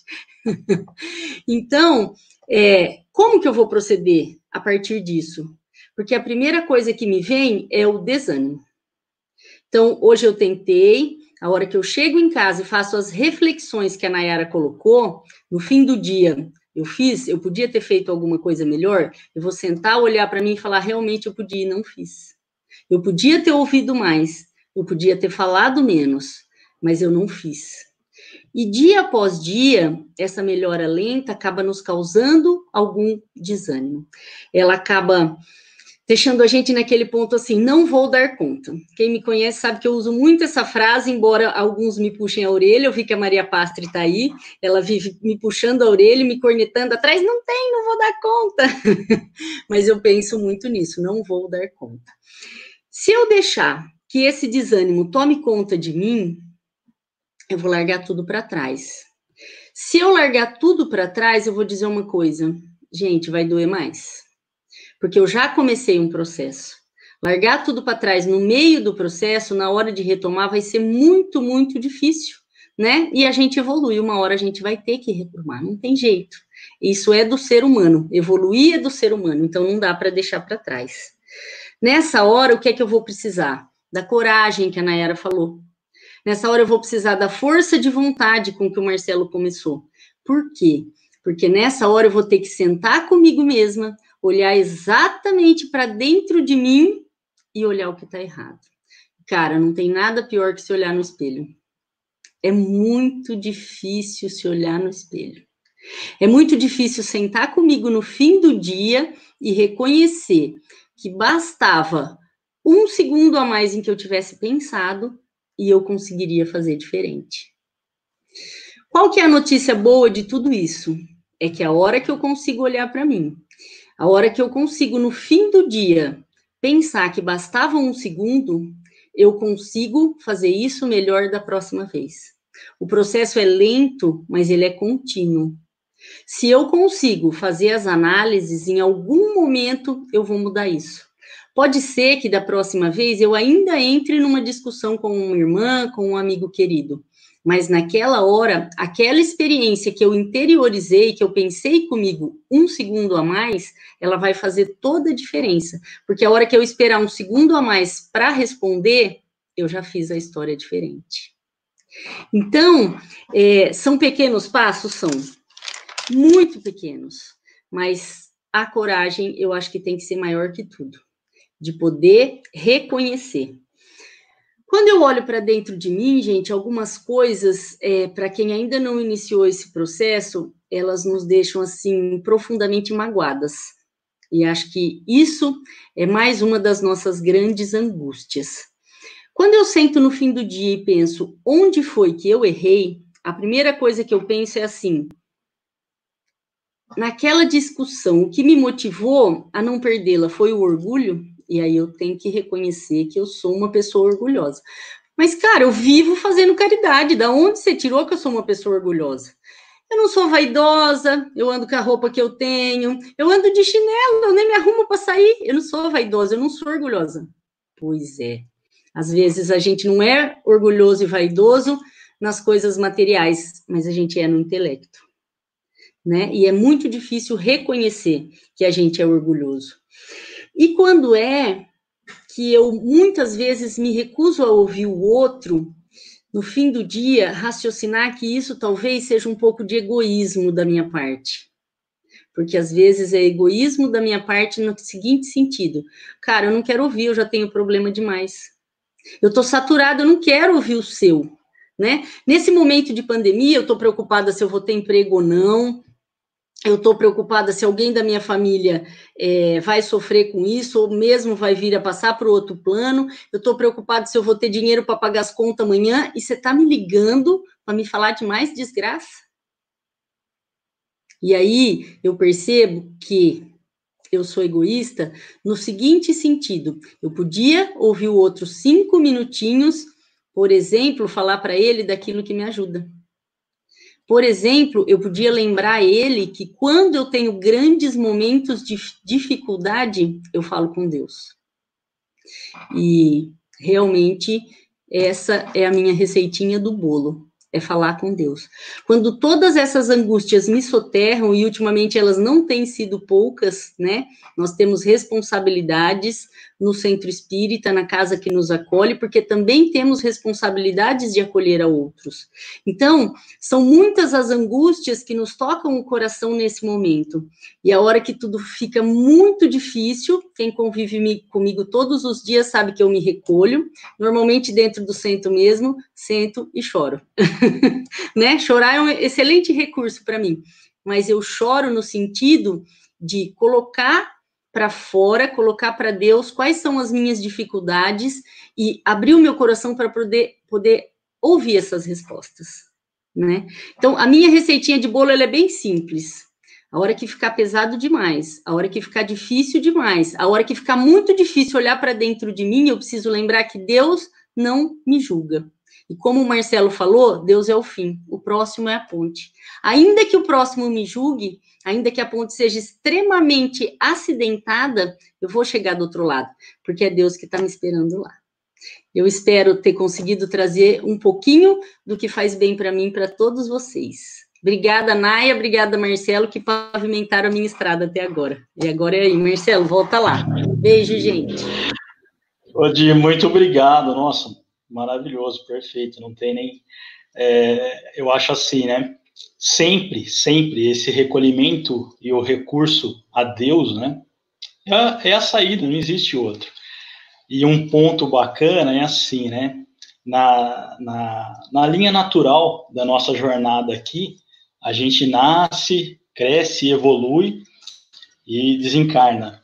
Speaker 3: Então, é, como que eu vou proceder a partir disso? Porque a primeira coisa que me vem é o desânimo. Então, hoje eu tentei. A hora que eu chego em casa e faço as reflexões que a Nayara colocou, no fim do dia, eu fiz, eu podia ter feito alguma coisa melhor, eu vou sentar, olhar para mim e falar, realmente eu podia e não fiz. Eu podia ter ouvido mais, eu podia ter falado menos, mas eu não fiz. E dia após dia, essa melhora lenta acaba nos causando algum desânimo. Ela acaba deixando a gente naquele ponto assim, não vou dar conta. Quem me conhece sabe que eu uso muito essa frase, embora alguns me puxem a orelha. Eu vi que a Maria Pastre está aí, ela vive me puxando a orelha, me cornetando atrás, não tem, não vou dar conta. Mas eu penso muito nisso, não vou dar conta. Se eu deixar que esse desânimo tome conta de mim, eu vou largar tudo para trás. Se eu largar tudo para trás, eu vou dizer uma coisa, gente, vai doer mais. Porque eu já comecei um processo. Largar tudo para trás no meio do processo, na hora de retomar, vai ser muito, muito difícil, né? E a gente evolui, uma hora a gente vai ter que retomar, não tem jeito. Isso é do ser humano, evoluir é do ser humano, então não dá para deixar para trás. Nessa hora, o que é que eu vou precisar? Da coragem que a Nayara falou. Nessa hora eu vou precisar da força de vontade com que o Marcelo começou. Por quê? Porque nessa hora eu vou ter que sentar comigo mesma, olhar exatamente para dentro de mim e olhar o que está errado. Cara, não tem nada pior que se olhar no espelho. É muito difícil se olhar no espelho. É muito difícil sentar comigo no fim do dia e reconhecer que bastava um segundo a mais em que eu tivesse pensado e eu conseguiria fazer diferente. Qual que é a notícia boa de tudo isso? É que a hora que eu consigo olhar para mim, a hora que eu consigo, no fim do dia, pensar que bastava um segundo, eu consigo fazer isso melhor da próxima vez. O processo é lento, mas ele é contínuo. Se eu consigo fazer as análises, em algum momento eu vou mudar isso. Pode ser que da próxima vez eu ainda entre numa discussão com uma irmã, com um amigo querido. Mas naquela hora, aquela experiência que eu interiorizei, que eu pensei comigo um segundo a mais, ela vai fazer toda a diferença. Porque a hora que eu esperar um segundo a mais para responder, eu já fiz a história diferente. Então, é, são pequenos passos? São muito pequenos. Mas a coragem, eu acho que tem que ser maior que tudo. De poder reconhecer. Quando eu olho para dentro de mim, gente, algumas coisas, é, para quem ainda não iniciou esse processo, elas nos deixam, assim, profundamente magoadas. E acho que isso é mais uma das nossas grandes angústias. Quando eu sento no fim do dia e penso, onde foi que eu errei? A primeira coisa que eu penso é assim, naquela discussão, o que me motivou a não perdê-la foi o orgulho, e aí eu tenho que reconhecer que eu sou uma pessoa orgulhosa. Mas, cara, eu vivo fazendo caridade. Da onde você tirou que eu sou uma pessoa orgulhosa? Eu não sou vaidosa, eu ando com a roupa que eu tenho, eu ando de chinelo, eu nem me arrumo para sair. Eu não sou vaidosa, eu não sou orgulhosa. Pois é. Às vezes a gente não é orgulhoso e vaidoso nas coisas materiais, mas a gente é no intelecto, né? E é muito difícil reconhecer que a gente é orgulhoso. E quando é que eu muitas vezes me recuso a ouvir o outro, no fim do dia, raciocinar que isso talvez seja um pouco de egoísmo da minha parte. Porque às vezes é egoísmo da minha parte no seguinte sentido: cara, eu não quero ouvir, eu já tenho problema demais. Eu tô saturada, eu não quero ouvir o seu, né? Nesse momento de pandemia, eu tô preocupada se eu vou ter emprego ou não. Eu estou preocupada se alguém da minha família é, vai sofrer com isso, ou mesmo vai vir a passar para o outro plano. Eu estou preocupada se eu vou ter dinheiro para pagar as contas amanhã, e você está me ligando para me falar de mais desgraça? E aí eu percebo que eu sou egoísta no seguinte sentido: eu podia ouvir o outro cinco minutinhos, por exemplo, falar para ele daquilo que me ajuda. Por exemplo, eu podia lembrar ele que quando eu tenho grandes momentos de dificuldade, eu falo com Deus. E realmente essa é a minha receitinha do bolo, é falar com Deus. Quando todas essas angústias me soterram, e ultimamente elas não têm sido poucas, né? Nós temos responsabilidades no centro espírita, na casa que nos acolhe, porque também temos responsabilidades de acolher a outros. Então, são muitas as angústias que nos tocam o coração nesse momento. E a hora que tudo fica muito difícil, quem convive comigo todos os dias sabe que eu me recolho, normalmente dentro do centro mesmo, sento e choro. Né? Chorar é um excelente recurso para mim, mas eu choro no sentido de colocar para fora, colocar para Deus quais são as minhas dificuldades e abrir o meu coração para poder, poder ouvir essas respostas, né? Então, a minha receitinha de bolo, ela é bem simples. A hora que ficar pesado demais, a hora que ficar difícil demais, a hora que ficar muito difícil olhar para dentro de mim, eu preciso lembrar que Deus não me julga. E como o Marcelo falou, Deus é o fim, o próximo é a ponte. Ainda que o próximo me julgue, ainda que a ponte seja extremamente acidentada, eu vou chegar do outro lado, porque é Deus que está me esperando lá. Eu espero ter conseguido trazer um pouquinho do que faz bem para mim e para todos vocês. Obrigada, Naya, obrigada, Marcelo, que pavimentaram a minha estrada até agora. E agora é aí, Marcelo, volta lá. Beijo, gente.
Speaker 1: Odi, muito obrigado, nossa, maravilhoso, perfeito, não tem nem... É, eu acho assim, né? Sempre, sempre esse recolhimento e o recurso a Deus, né? É, é a saída, não existe outro. E um ponto bacana é assim, né? Na, na, na linha natural da nossa jornada aqui, a gente nasce, cresce, evolui e desencarna.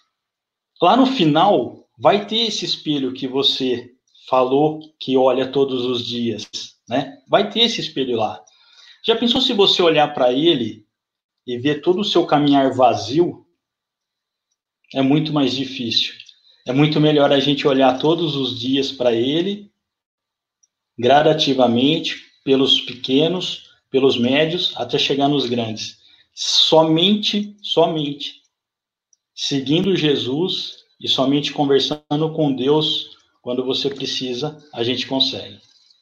Speaker 1: Lá no final, vai ter esse espelho que você falou que olha todos os dias, né? Vai ter esse espelho lá. Já pensou se você olhar para ele e ver todo o seu caminhar vazio? É muito mais difícil. É muito melhor a gente olhar todos os dias para ele, gradativamente, pelos pequenos, pelos médios, até chegar nos grandes. Somente, somente, seguindo Jesus e somente conversando com Deus, quando você precisa, a gente consegue.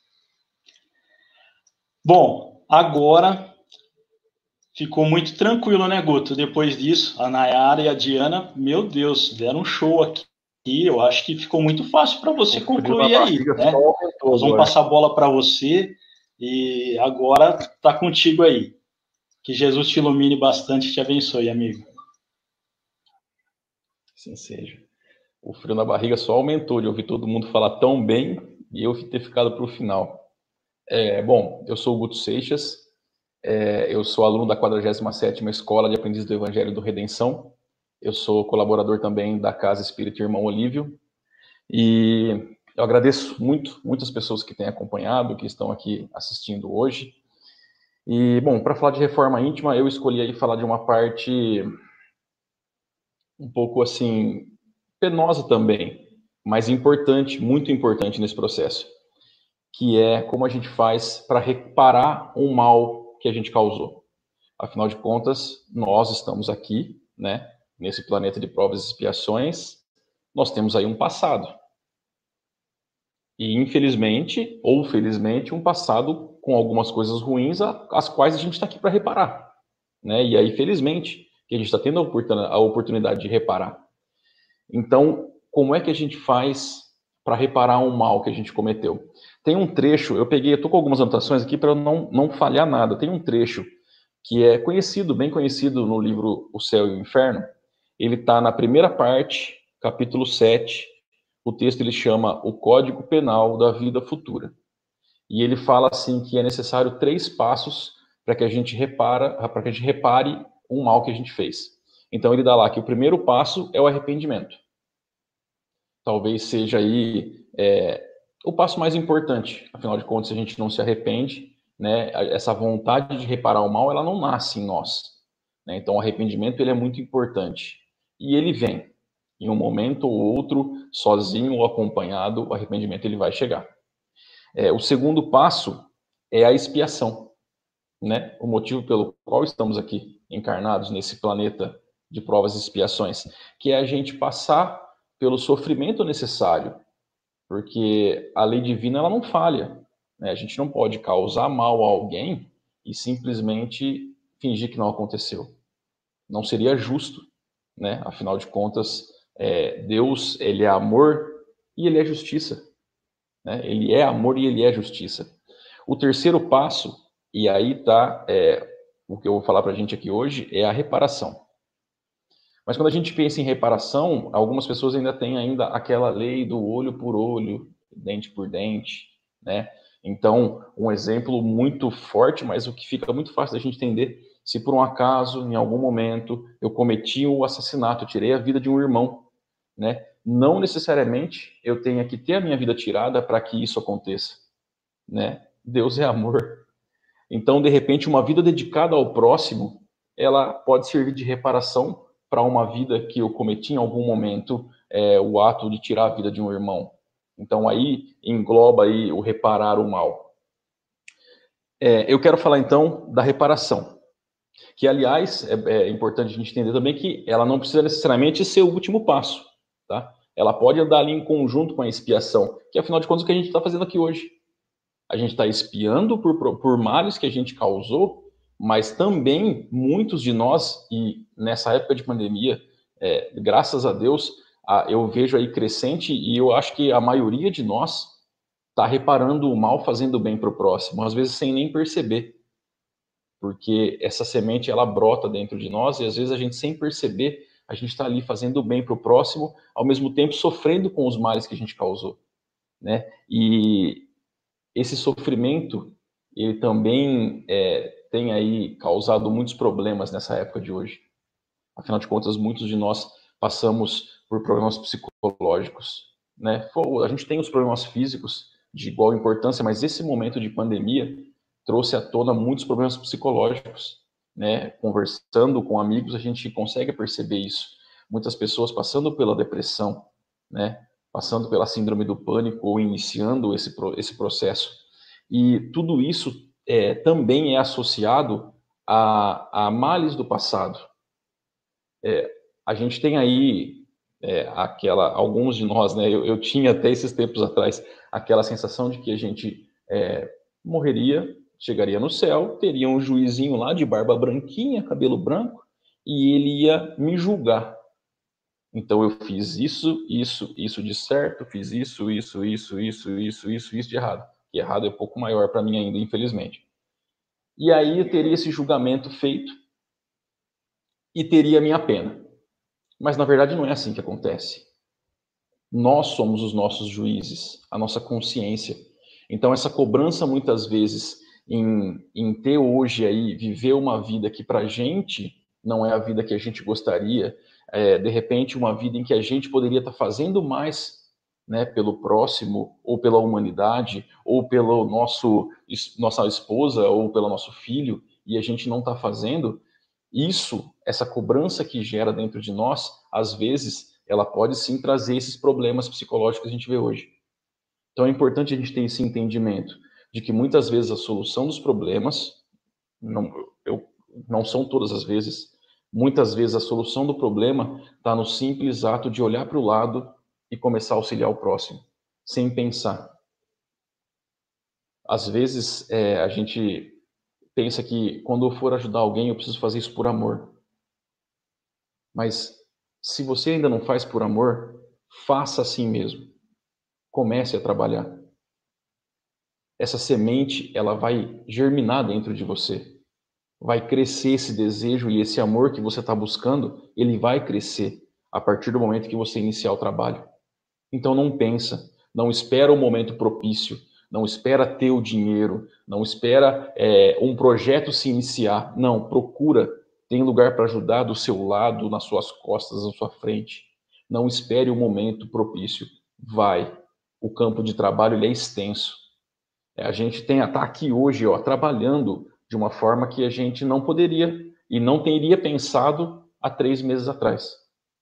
Speaker 1: Bom, agora ficou muito tranquilo, né, Guto? Depois disso, a Nayara e a Diana, meu Deus, deram um show aqui. E eu acho que ficou muito fácil para você concluir aí, né? Nós vamos passar a bola para você e agora tá contigo aí. Que Jesus te ilumine bastante e te abençoe, amigo.
Speaker 4: Assim seja. O frio na barriga só aumentou de ouvir todo mundo falar tão bem e eu ter ficado para o final. É, bom, eu sou o Guto Seixas, é, eu sou aluno da quadragésima sétima Escola de Aprendiz do Evangelho do Redenção. Eu sou colaborador também da Casa Espírita Irmão Olívio. E eu agradeço muito, muitas pessoas que têm acompanhado, que estão aqui assistindo hoje. E, bom, para falar de reforma íntima, eu escolhi aí falar de uma parte um pouco assim, penosa também, mas importante, muito importante nesse processo, que é como a gente faz para reparar um mal que a gente causou. Afinal de contas, nós estamos aqui, né, nesse planeta de provas e expiações, nós temos aí um passado. E infelizmente, ou felizmente, um passado com algumas coisas ruins, as quais a gente está aqui para reparar. Né? E aí, felizmente, que a gente está tendo a oportunidade de reparar. Então, como é que a gente faz para reparar um mal que a gente cometeu? Tem um trecho, eu peguei, eu estou com algumas anotações aqui para não, não falhar nada. Tem um trecho que é conhecido, bem conhecido no livro O Céu e o Inferno. Ele está na primeira parte, capítulo sete. O texto ele chama O Código Penal da Vida Futura. E ele fala assim que é necessário três passos para que a gente repara, para que a gente repare um mal que a gente fez. Então ele dá lá que o primeiro passo é o arrependimento. Talvez seja aí é, o passo mais importante. Afinal de contas, se a gente não se arrepende, né, essa vontade de reparar o mal, ela não nasce em nós. Né? Então o arrependimento ele é muito importante. E ele vem. Em um momento ou outro, sozinho ou acompanhado, o arrependimento ele vai chegar. É, o segundo passo é a expiação. Né? O motivo pelo qual estamos aqui encarnados nesse planeta de provas e expiações, que é a gente passar pelo sofrimento necessário, porque a lei divina ela não falha. Né? A gente não pode causar mal a alguém e simplesmente fingir que não aconteceu. Não seria justo. Né? Afinal de contas, é, Deus ele é amor e ele é justiça. Né? Ele é amor e ele é justiça. O terceiro passo, e aí está é, o que eu vou falar para a gente aqui hoje, é a reparação. Mas quando a gente pensa em reparação, algumas pessoas ainda têm ainda aquela lei do olho por olho, dente por dente, né? Então, um exemplo muito forte, mas o que fica muito fácil da gente entender, se por um acaso, em algum momento, eu cometi o assassinato, tirei a vida de um irmão, né? Não necessariamente eu tenha que ter a minha vida tirada para que isso aconteça, né? Deus é amor. Então, de repente, uma vida dedicada ao próximo, ela pode servir de reparação para uma vida que eu cometi em algum momento, é, o ato de tirar a vida de um irmão. Então, aí engloba aí o reparar o mal. É, eu quero falar, então, da reparação. Que, aliás, é, é importante a gente entender também que ela não precisa necessariamente ser o último passo. Tá? Ela pode andar ali em conjunto com a expiação, que, afinal de contas, é o que a gente está fazendo aqui hoje. A gente está expiando por, por males que a gente causou, mas também muitos de nós, e nessa época de pandemia, é, graças a Deus, a, eu vejo aí crescente, e eu acho que a maioria de nós está reparando o mal, fazendo bem para o próximo, às vezes sem nem perceber, porque essa semente ela brota dentro de nós, e às vezes a gente sem perceber, a gente está ali fazendo bem para o próximo, ao mesmo tempo sofrendo com os males que a gente causou. Né? E esse sofrimento, ele também é, tem aí causado muitos problemas nessa época de hoje. Afinal de contas, muitos de nós passamos por problemas psicológicos. Né? A gente tem os problemas físicos de igual importância, mas esse momento de pandemia trouxe à tona muitos problemas psicológicos. Né? Conversando com amigos, a gente consegue perceber isso. Muitas pessoas passando pela depressão, né? Passando pela síndrome do pânico ou iniciando esse, esse processo. E tudo isso é, também é associado a, a males do passado. É, a gente tem aí é, aquela, alguns de nós, né? Eu, eu tinha até esses tempos atrás aquela sensação de que a gente é, morreria, chegaria no céu, teria um juizinho lá de barba branquinha, cabelo branco, e ele ia me julgar. Então eu fiz isso, isso, isso de certo, fiz isso, isso, isso, isso, isso, isso, isso de errado. E errado é um pouco maior para mim ainda, infelizmente. E aí eu teria esse julgamento feito e teria a minha pena. Mas na verdade não é assim que acontece. Nós somos os nossos juízes, a nossa consciência. Então essa cobrança muitas vezes em, em ter hoje aí, viver uma vida que pra gente não é a vida que a gente gostaria, é, de repente uma vida em que a gente poderia estar fazendo mais né, pelo próximo, ou pela humanidade, ou pelo nosso nossa esposa, ou pelo nosso filho, e a gente não está fazendo, isso, essa cobrança que gera dentro de nós, às vezes, ela pode sim trazer esses problemas psicológicos que a gente vê hoje. Então é importante a gente ter esse entendimento de que muitas vezes a solução dos problemas, não, eu, não são todas as vezes, muitas vezes a solução do problema está no simples ato de olhar para o lado e começar a auxiliar o próximo, sem pensar. Às vezes é, a gente pensa que quando eu for ajudar alguém eu preciso fazer isso por amor. Mas se você ainda não faz por amor, faça assim mesmo. Comece a trabalhar. Essa semente, ela vai germinar dentro de você. Vai crescer esse desejo e esse amor que você está buscando, ele vai crescer a partir do momento que você iniciar o trabalho. Então não pensa, não espera o momento propício, não espera ter o dinheiro, não espera é, um projeto se iniciar. Não, procura, tem lugar para ajudar do seu lado, nas suas costas, na sua frente. Não espere o momento propício. Vai. O campo de trabalho ele é extenso. A gente tem tá aqui hoje, ó, trabalhando de uma forma que a gente não poderia e não teria pensado há três meses atrás.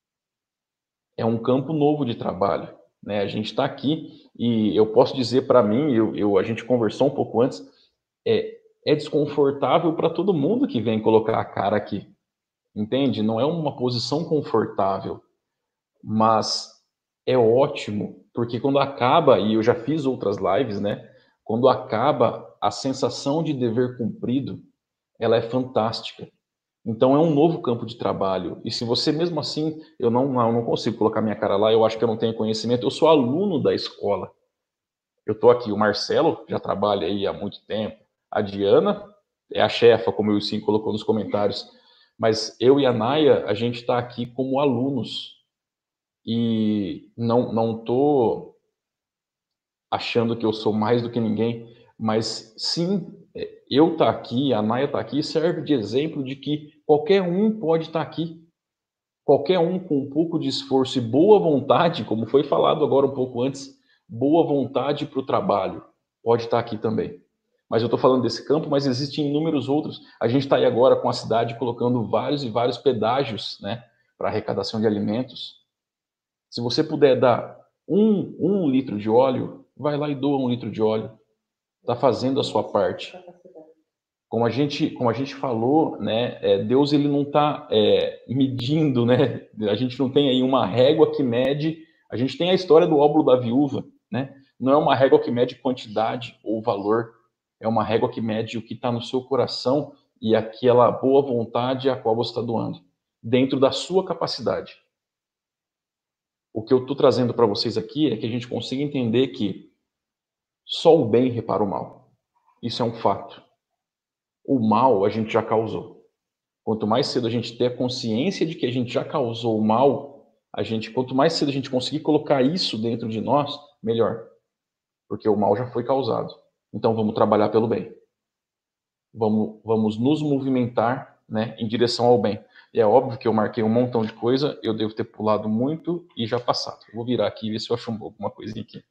Speaker 4: É um campo novo de trabalho, né? A gente está aqui e eu posso dizer para mim, eu, eu, a gente conversou um pouco antes, é, é desconfortável para todo mundo que vem colocar a cara aqui, entende? Não é uma posição confortável, mas é ótimo, porque quando acaba, e eu já fiz outras lives, né? Quando acaba, a sensação de dever cumprido, ela é fantástica. Então é um novo campo de trabalho. E se você mesmo assim, eu não, eu não consigo colocar minha cara lá, eu acho que eu não tenho conhecimento, eu sou aluno da escola. Eu estou aqui, o Marcelo já trabalha aí há muito tempo, a Diana é a chefa, como o Sim colocou nos comentários, mas eu e a Naya, a gente está aqui como alunos. E não não estou achando que eu sou mais do que ninguém, mas sim, eu estar tá aqui, a Naya está aqui, serve de exemplo de que qualquer um pode estar tá aqui. Qualquer um com um pouco de esforço e boa vontade, como foi falado agora um pouco antes, boa vontade para o trabalho, pode estar tá aqui também. Mas eu estou falando desse campo, mas existem inúmeros outros. A gente está aí agora com a cidade colocando vários e vários pedágios, né, para arrecadação de alimentos. Se você puder dar um, um litro de óleo, vai lá e doa um litro de óleo. Está fazendo a sua parte. Como a gente, como a gente falou, né, é, Deus ele não está é, medindo, né? A gente não tem aí uma régua que mede. A gente tem a história do óbolo da viúva, né? Não é uma régua que mede quantidade ou valor. É uma régua que mede o que está no seu coração e aquela boa vontade a qual você está doando, dentro da sua capacidade. O que eu estou trazendo para vocês aqui é que a gente consiga entender que só o bem repara o mal. Isso é um fato. O mal a gente já causou. Quanto mais cedo a gente ter a consciência de que a gente já causou o mal, a gente, quanto mais cedo a gente conseguir colocar isso dentro de nós, melhor. Porque o mal já foi causado. Então vamos trabalhar pelo bem. Vamos, vamos nos movimentar, né, em direção ao bem. E é óbvio que eu marquei um montão de coisa, eu devo ter pulado muito e já passado. Vou virar aqui e ver se eu acho alguma coisinha aqui.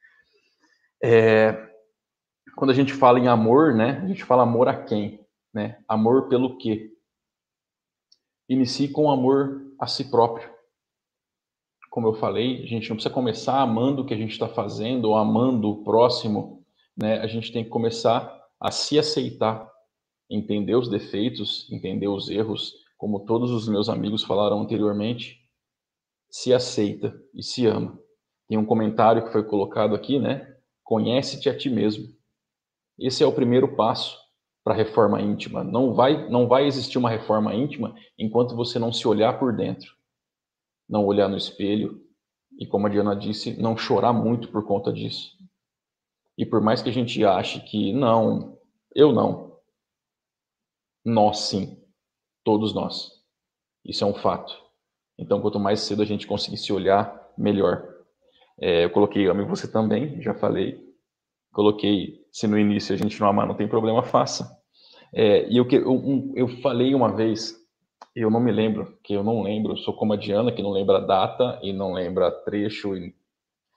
Speaker 4: É, quando a gente fala em amor, né, a gente fala amor a quem? Né? Amor pelo quê? Inicie com amor a si próprio. Como eu falei, a gente não precisa começar amando o que a gente está fazendo ou amando o próximo, né? A gente tem que começar a se aceitar, entender os defeitos, entender os erros, como todos os meus amigos falaram anteriormente, se aceita e se ama. Tem um comentário que foi colocado aqui, né? Conhece-te a ti mesmo. Esse é o primeiro passo para a reforma íntima. Não vai, não vai existir uma reforma íntima enquanto você não se olhar por dentro. Não olhar no espelho e, como a Diana disse, não chorar muito por conta disso. E por mais que a gente ache que não, eu não, nós sim, todos nós. Isso é um fato. Então, quanto mais cedo a gente conseguir se olhar, melhor. É, eu coloquei ame você também, já falei. Coloquei, se no início a gente não amar, não tem problema, faça. É, e eu, eu, um, eu falei uma vez, eu não me lembro, que eu não lembro, sou como a Diana, que não lembra a data e não lembra trecho. E...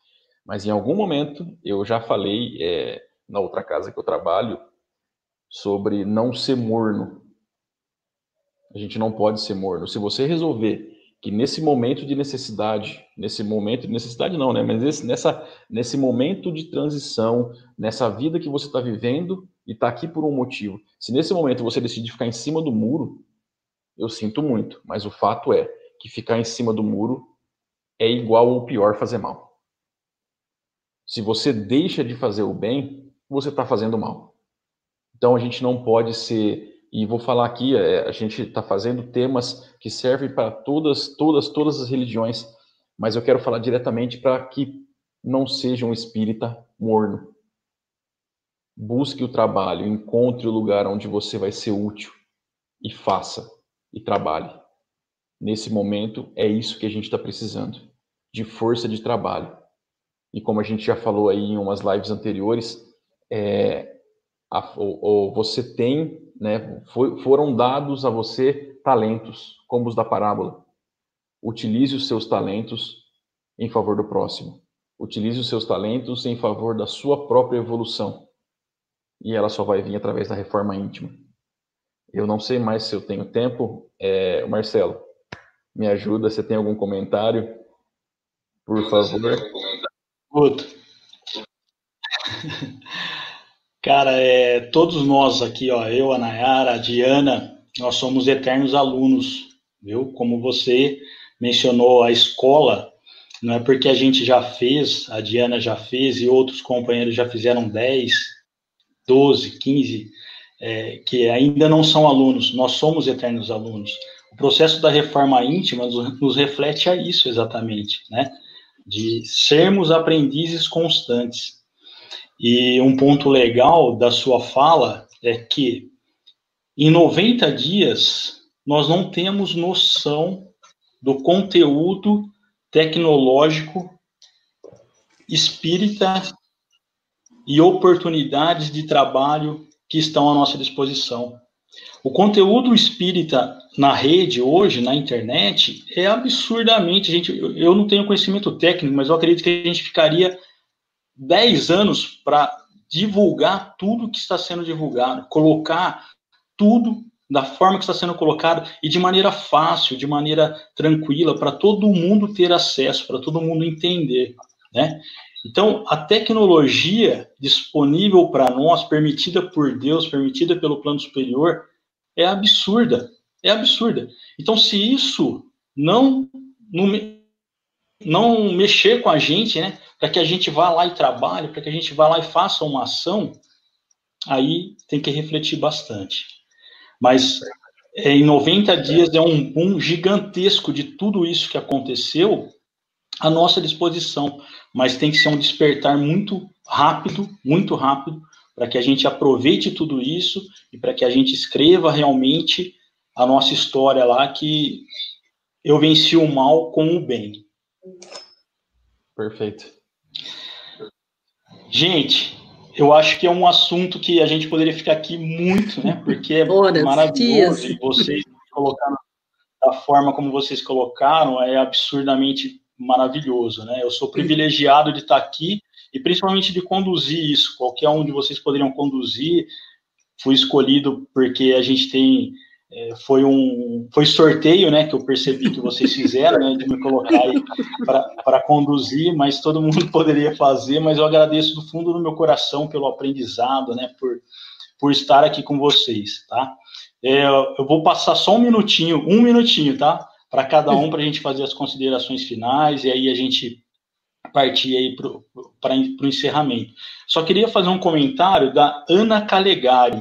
Speaker 4: Mas em algum momento eu já falei é, na outra casa que eu trabalho sobre não ser morno. A gente não pode ser morno. Se você resolver que nesse momento de necessidade, nesse momento de necessidade não, né? Mas nesse, nessa, nesse momento de transição, nessa vida que você está vivendo e está aqui por um motivo, se nesse momento você decide ficar em cima do muro, eu sinto muito, mas o fato é que ficar em cima do muro é igual ou pior fazer mal. Se você deixa de fazer o bem, você está fazendo mal. Então a gente não pode ser, e vou falar aqui, a gente está fazendo temas que servem para todas, todas, todas as religiões, mas eu quero falar diretamente para que não seja um espírita morno. Busque o trabalho, encontre o lugar onde você vai ser útil e faça e trabalhe. Nesse momento é isso que a gente está precisando, de força de trabalho. E como a gente já falou aí em umas lives anteriores, é, a, ou, ou você tem, né, foi, foram dados a você talentos, como os da parábola. Utilize os seus talentos em favor do próximo. Utilize os seus talentos em favor da sua própria evolução. E ela só vai vir através da reforma íntima. Eu não sei mais se eu tenho tempo. É, Marcelo, me ajuda, você tem algum comentário? Por favor.
Speaker 1: Outro. Cara, é, todos nós aqui, ó, eu, a Nayara, a Diana, nós somos eternos alunos, viu? Como você mencionou a escola, não é porque a gente já fez, a Diana já fez e outros companheiros já fizeram dez, doze, quinze, é, que ainda não são alunos, nós somos eternos alunos. O processo da reforma íntima nos, nos reflete a isso exatamente, né? De sermos aprendizes constantes. E um ponto legal da sua fala é que em noventa dias nós não temos noção do conteúdo tecnológico espírita e oportunidades de trabalho que estão à nossa disposição. O conteúdo espírita na rede hoje, na internet, é absurdamente, gente, eu não tenho conhecimento técnico, mas eu acredito que a gente ficaria dez anos para divulgar tudo que está sendo divulgado, colocar tudo da forma que está sendo colocado e de maneira fácil, de maneira tranquila, para todo mundo ter acesso, para todo mundo entender, né? Então, a tecnologia disponível para nós, permitida por Deus, permitida pelo plano superior, é absurda, é absurda. Então, se isso não, não, não mexer com a gente, né, para que a gente vá lá e trabalhe, para que a gente vá lá e faça uma ação, aí tem que refletir bastante. Mas é, em noventa dias é um boom gigantesco de tudo isso que aconteceu à nossa disposição, mas tem que ser um despertar muito rápido, muito rápido, para que a gente aproveite tudo isso e para que a gente escreva realmente a nossa história lá, que eu venci o mal com o bem.
Speaker 4: Perfeito.
Speaker 1: Gente, eu acho que é um assunto que a gente poderia ficar aqui muito, né? Porque é Horas, maravilhoso, dias. E vocês colocaram da forma como vocês colocaram, é absurdamente maravilhoso, né? Eu sou privilegiado de estar aqui e principalmente de conduzir isso. Qualquer um de vocês poderiam conduzir. Fui escolhido porque a gente tem é, foi um foi sorteio, né? Que eu percebi que vocês fizeram, né? De me colocar aí para conduzir, mas todo mundo poderia fazer. Mas eu agradeço do fundo do meu coração pelo aprendizado, né? Por por estar aqui com vocês, tá? É, eu vou passar só um minutinho, um minutinho, tá? Para cada um, para a gente fazer as considerações finais, e aí a gente partir aí para o encerramento. Só queria fazer um comentário da Ana Calegari.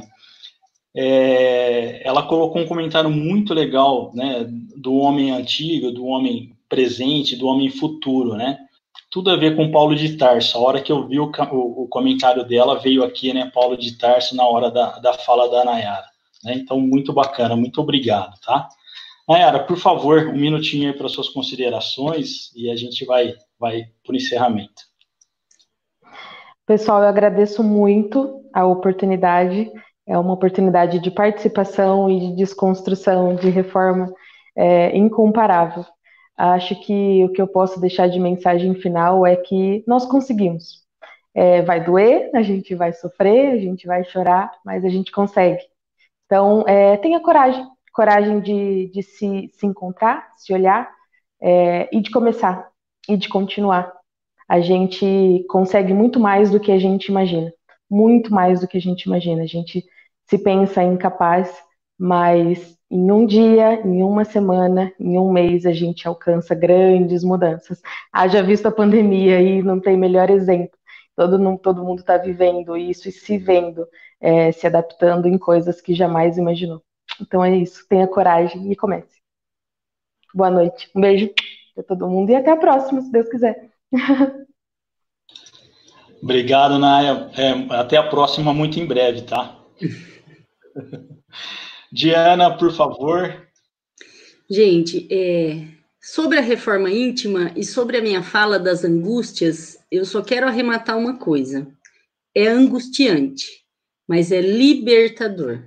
Speaker 1: É, ela colocou um comentário muito legal, né? Do homem antigo, do homem presente, do homem futuro, né? Tudo a ver com Paulo de Tarso. A hora que eu vi o, o, o comentário dela, veio aqui, né? Paulo de Tarso, na hora da, da fala da Nayara. Né? Então, muito bacana, muito obrigado, tá? Nayara, por favor, um minutinho aí para suas considerações e a gente vai, vai para o encerramento.
Speaker 2: Pessoal, eu agradeço muito a oportunidade, é uma oportunidade de participação e de desconstrução, de reforma é, incomparável. Acho que o que eu posso deixar de mensagem final é que nós conseguimos. É, vai doer, a gente vai sofrer, a gente vai chorar, mas a gente consegue. Então, é, tenha coragem, coragem de, de se, se encontrar, se olhar, é, e de começar, e de continuar. A gente consegue muito mais do que a gente imagina, muito mais do que a gente imagina. A gente se pensa incapaz, mas em um dia, em uma semana, em um mês, a gente alcança grandes mudanças. Haja visto a pandemia e não tem melhor exemplo. Todo, mundo- todo mundo está vivendo isso e se vendo, é, se adaptando em coisas que jamais imaginou. Então é isso, tenha coragem e comece. Boa noite, um beijo para todo mundo e até a próxima, se Deus quiser.
Speaker 1: Obrigado, Naya. É, até a próxima, muito em breve, tá? Diana, por favor.
Speaker 3: Gente, é, sobre a reforma íntima e sobre a minha fala das angústias, eu só quero arrematar uma coisa. É angustiante, mas é libertador.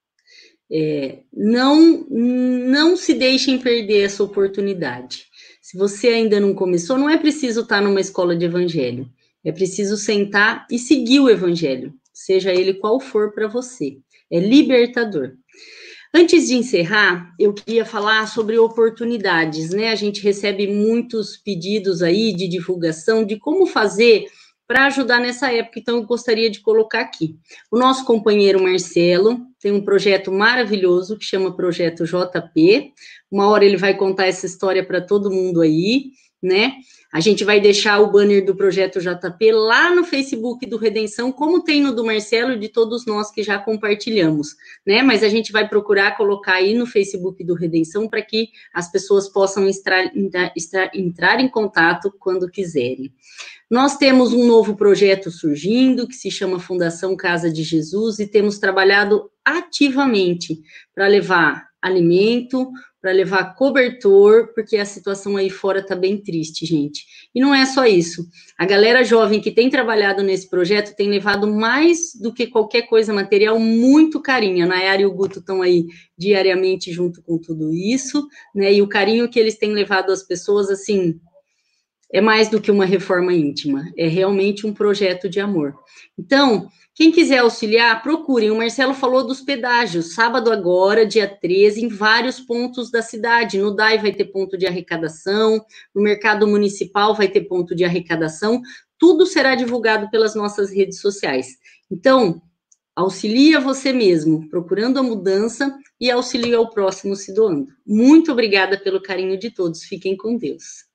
Speaker 3: É, não, não se deixem perder essa oportunidade. Se você ainda não começou, não é preciso estar numa escola de evangelho. É preciso sentar e seguir o evangelho, seja ele qual for para você. É libertador. Antes de encerrar, eu queria falar sobre oportunidades, né? A gente recebe muitos pedidos aí de divulgação de como fazer para ajudar nessa época, então eu gostaria de colocar aqui. O nosso companheiro Marcelo tem um projeto maravilhoso que chama Projeto J P. Uma hora ele vai contar essa história para todo mundo aí, né? A gente vai deixar o banner do Projeto J P lá no Facebook do Redenção, como tem no do Marcelo e de todos nós que já compartilhamos, né? Mas a gente vai procurar colocar aí no Facebook do Redenção para que as pessoas possam entrar, entrar, entrar em contato quando quiserem. Nós temos um novo projeto surgindo, que se chama Fundação Casa de Jesus, e temos trabalhado ativamente para levar alimento, para levar cobertor, porque a situação aí fora está bem triste, gente. E não é só isso. A galera jovem que tem trabalhado nesse projeto tem levado mais do que qualquer coisa material, muito carinho. A Nayara e o Guto estão aí diariamente junto com tudo isso, né? E o carinho que eles têm levado às pessoas, assim, é mais do que uma reforma íntima, é realmente um projeto de amor. Então, quem quiser auxiliar, procurem. O Marcelo falou dos pedágios. Sábado agora, dia treze, em vários pontos da cidade. No D A I vai ter ponto de arrecadação, no Mercado Municipal vai ter ponto de arrecadação. Tudo será divulgado pelas nossas redes sociais. Então, auxilia você mesmo, procurando a mudança, e auxilia o próximo se doando. Muito obrigada pelo carinho de todos. Fiquem com Deus.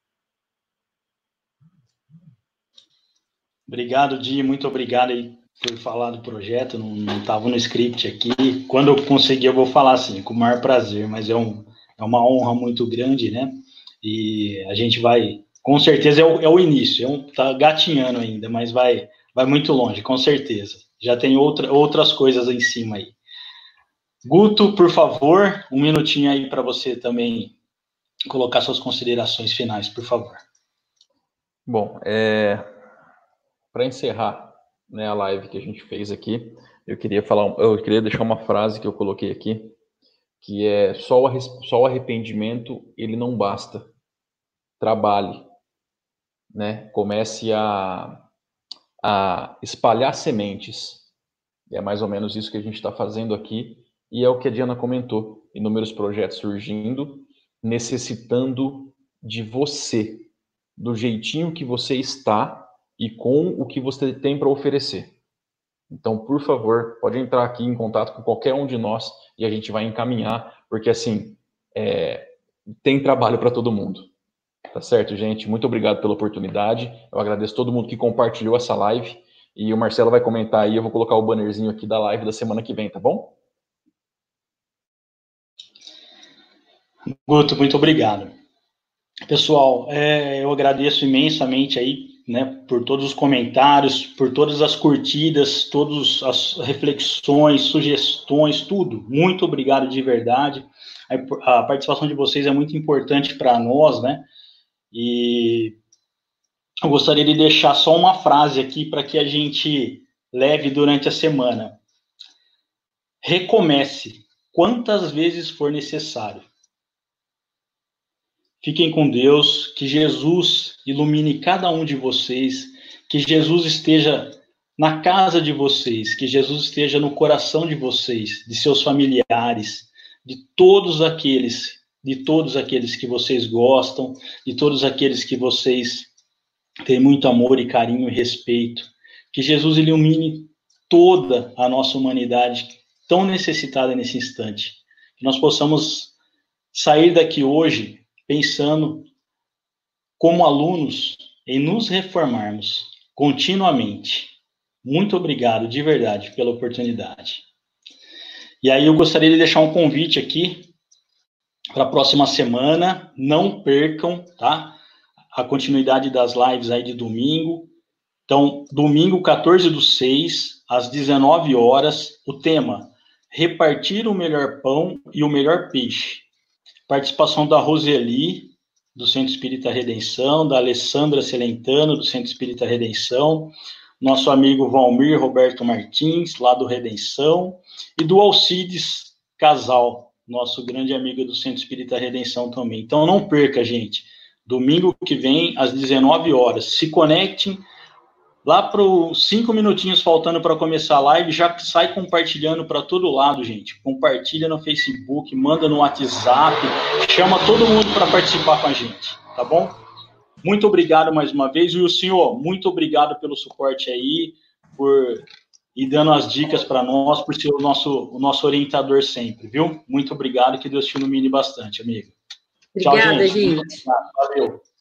Speaker 1: Obrigado, Di, muito obrigado aí por falar do projeto, não estava no script aqui. Quando eu conseguir, eu vou falar assim, com o maior prazer, mas é, um, é uma honra muito grande, né? E a gente vai, com certeza, é o, é o início, é um, tá gatinhando ainda, mas vai, vai muito longe, com certeza. Já tem outra, outras coisas em cima aí. Guto, por favor, um minutinho aí para você também colocar suas considerações finais, por favor.
Speaker 4: Bom, é... para encerrar, né, a live que a gente fez aqui, eu queria falar, eu queria deixar uma frase que eu coloquei aqui, que é só o, só o arrependimento ele não basta. Trabalhe, né? Comece a, a espalhar sementes. E é mais ou menos isso que a gente está fazendo aqui, e é o que a Diana comentou, inúmeros projetos surgindo, necessitando de você, do jeitinho que você está e com o que você tem para oferecer. Então, por favor, pode entrar aqui em contato com qualquer um de nós e a gente vai encaminhar, porque assim, é, tem trabalho para todo mundo. Tá certo, gente? Muito obrigado pela oportunidade. Eu agradeço todo mundo que compartilhou essa live. E o Marcelo vai comentar aí, eu vou colocar o bannerzinho aqui da live da semana que vem, tá bom?
Speaker 1: Guto, muito obrigado. Pessoal, é, eu agradeço imensamente aí, né, por todos os comentários, por todas as curtidas, todas as reflexões, sugestões, tudo. Muito obrigado de verdade. A, a participação de vocês é muito importante para nós, né? E eu gostaria de deixar só uma frase aqui para que a gente leve durante a semana. Recomece quantas vezes for necessário. Fiquem com Deus, que Jesus ilumine cada um de vocês, que Jesus esteja na casa de vocês, que Jesus esteja no coração de vocês, de seus familiares, de todos aqueles, de todos aqueles que vocês gostam, de todos aqueles que vocês têm muito amor e carinho e respeito. Que Jesus ilumine toda a nossa humanidade tão necessitada nesse instante. Que nós possamos sair daqui hoje pensando como alunos em nos reformarmos continuamente. Muito obrigado, de verdade, pela oportunidade. E aí eu gostaria de deixar um convite aqui para a próxima semana. Não percam, tá? A continuidade das lives aí de domingo. Então, domingo, quatorze do seis, às dezenove horas, o tema: repartir o melhor pão e o melhor peixe. Participação da Roseli, do Centro Espírita Redenção, da Alessandra Celentano, do Centro Espírita Redenção, nosso amigo Valmir Roberto Martins, lá do Redenção, e do Alcides Casal, nosso grande amigo do Centro Espírita Redenção também. Então não perca, gente. Domingo que vem, às dezenove horas. Se conectem. Lá para os cinco minutinhos faltando para começar a live, já sai compartilhando para todo lado, gente. Compartilha no Facebook, manda no WhatsApp, chama todo mundo para participar com a gente, tá bom? Muito obrigado mais uma vez. E o senhor, muito obrigado pelo suporte aí, por ir dando as dicas para nós, por ser o nosso, o nosso orientador sempre, viu? Muito obrigado, que Deus te ilumine bastante, amigo.
Speaker 3: Obrigada,
Speaker 1: Tchau, gente.
Speaker 3: gente.
Speaker 1: Valeu.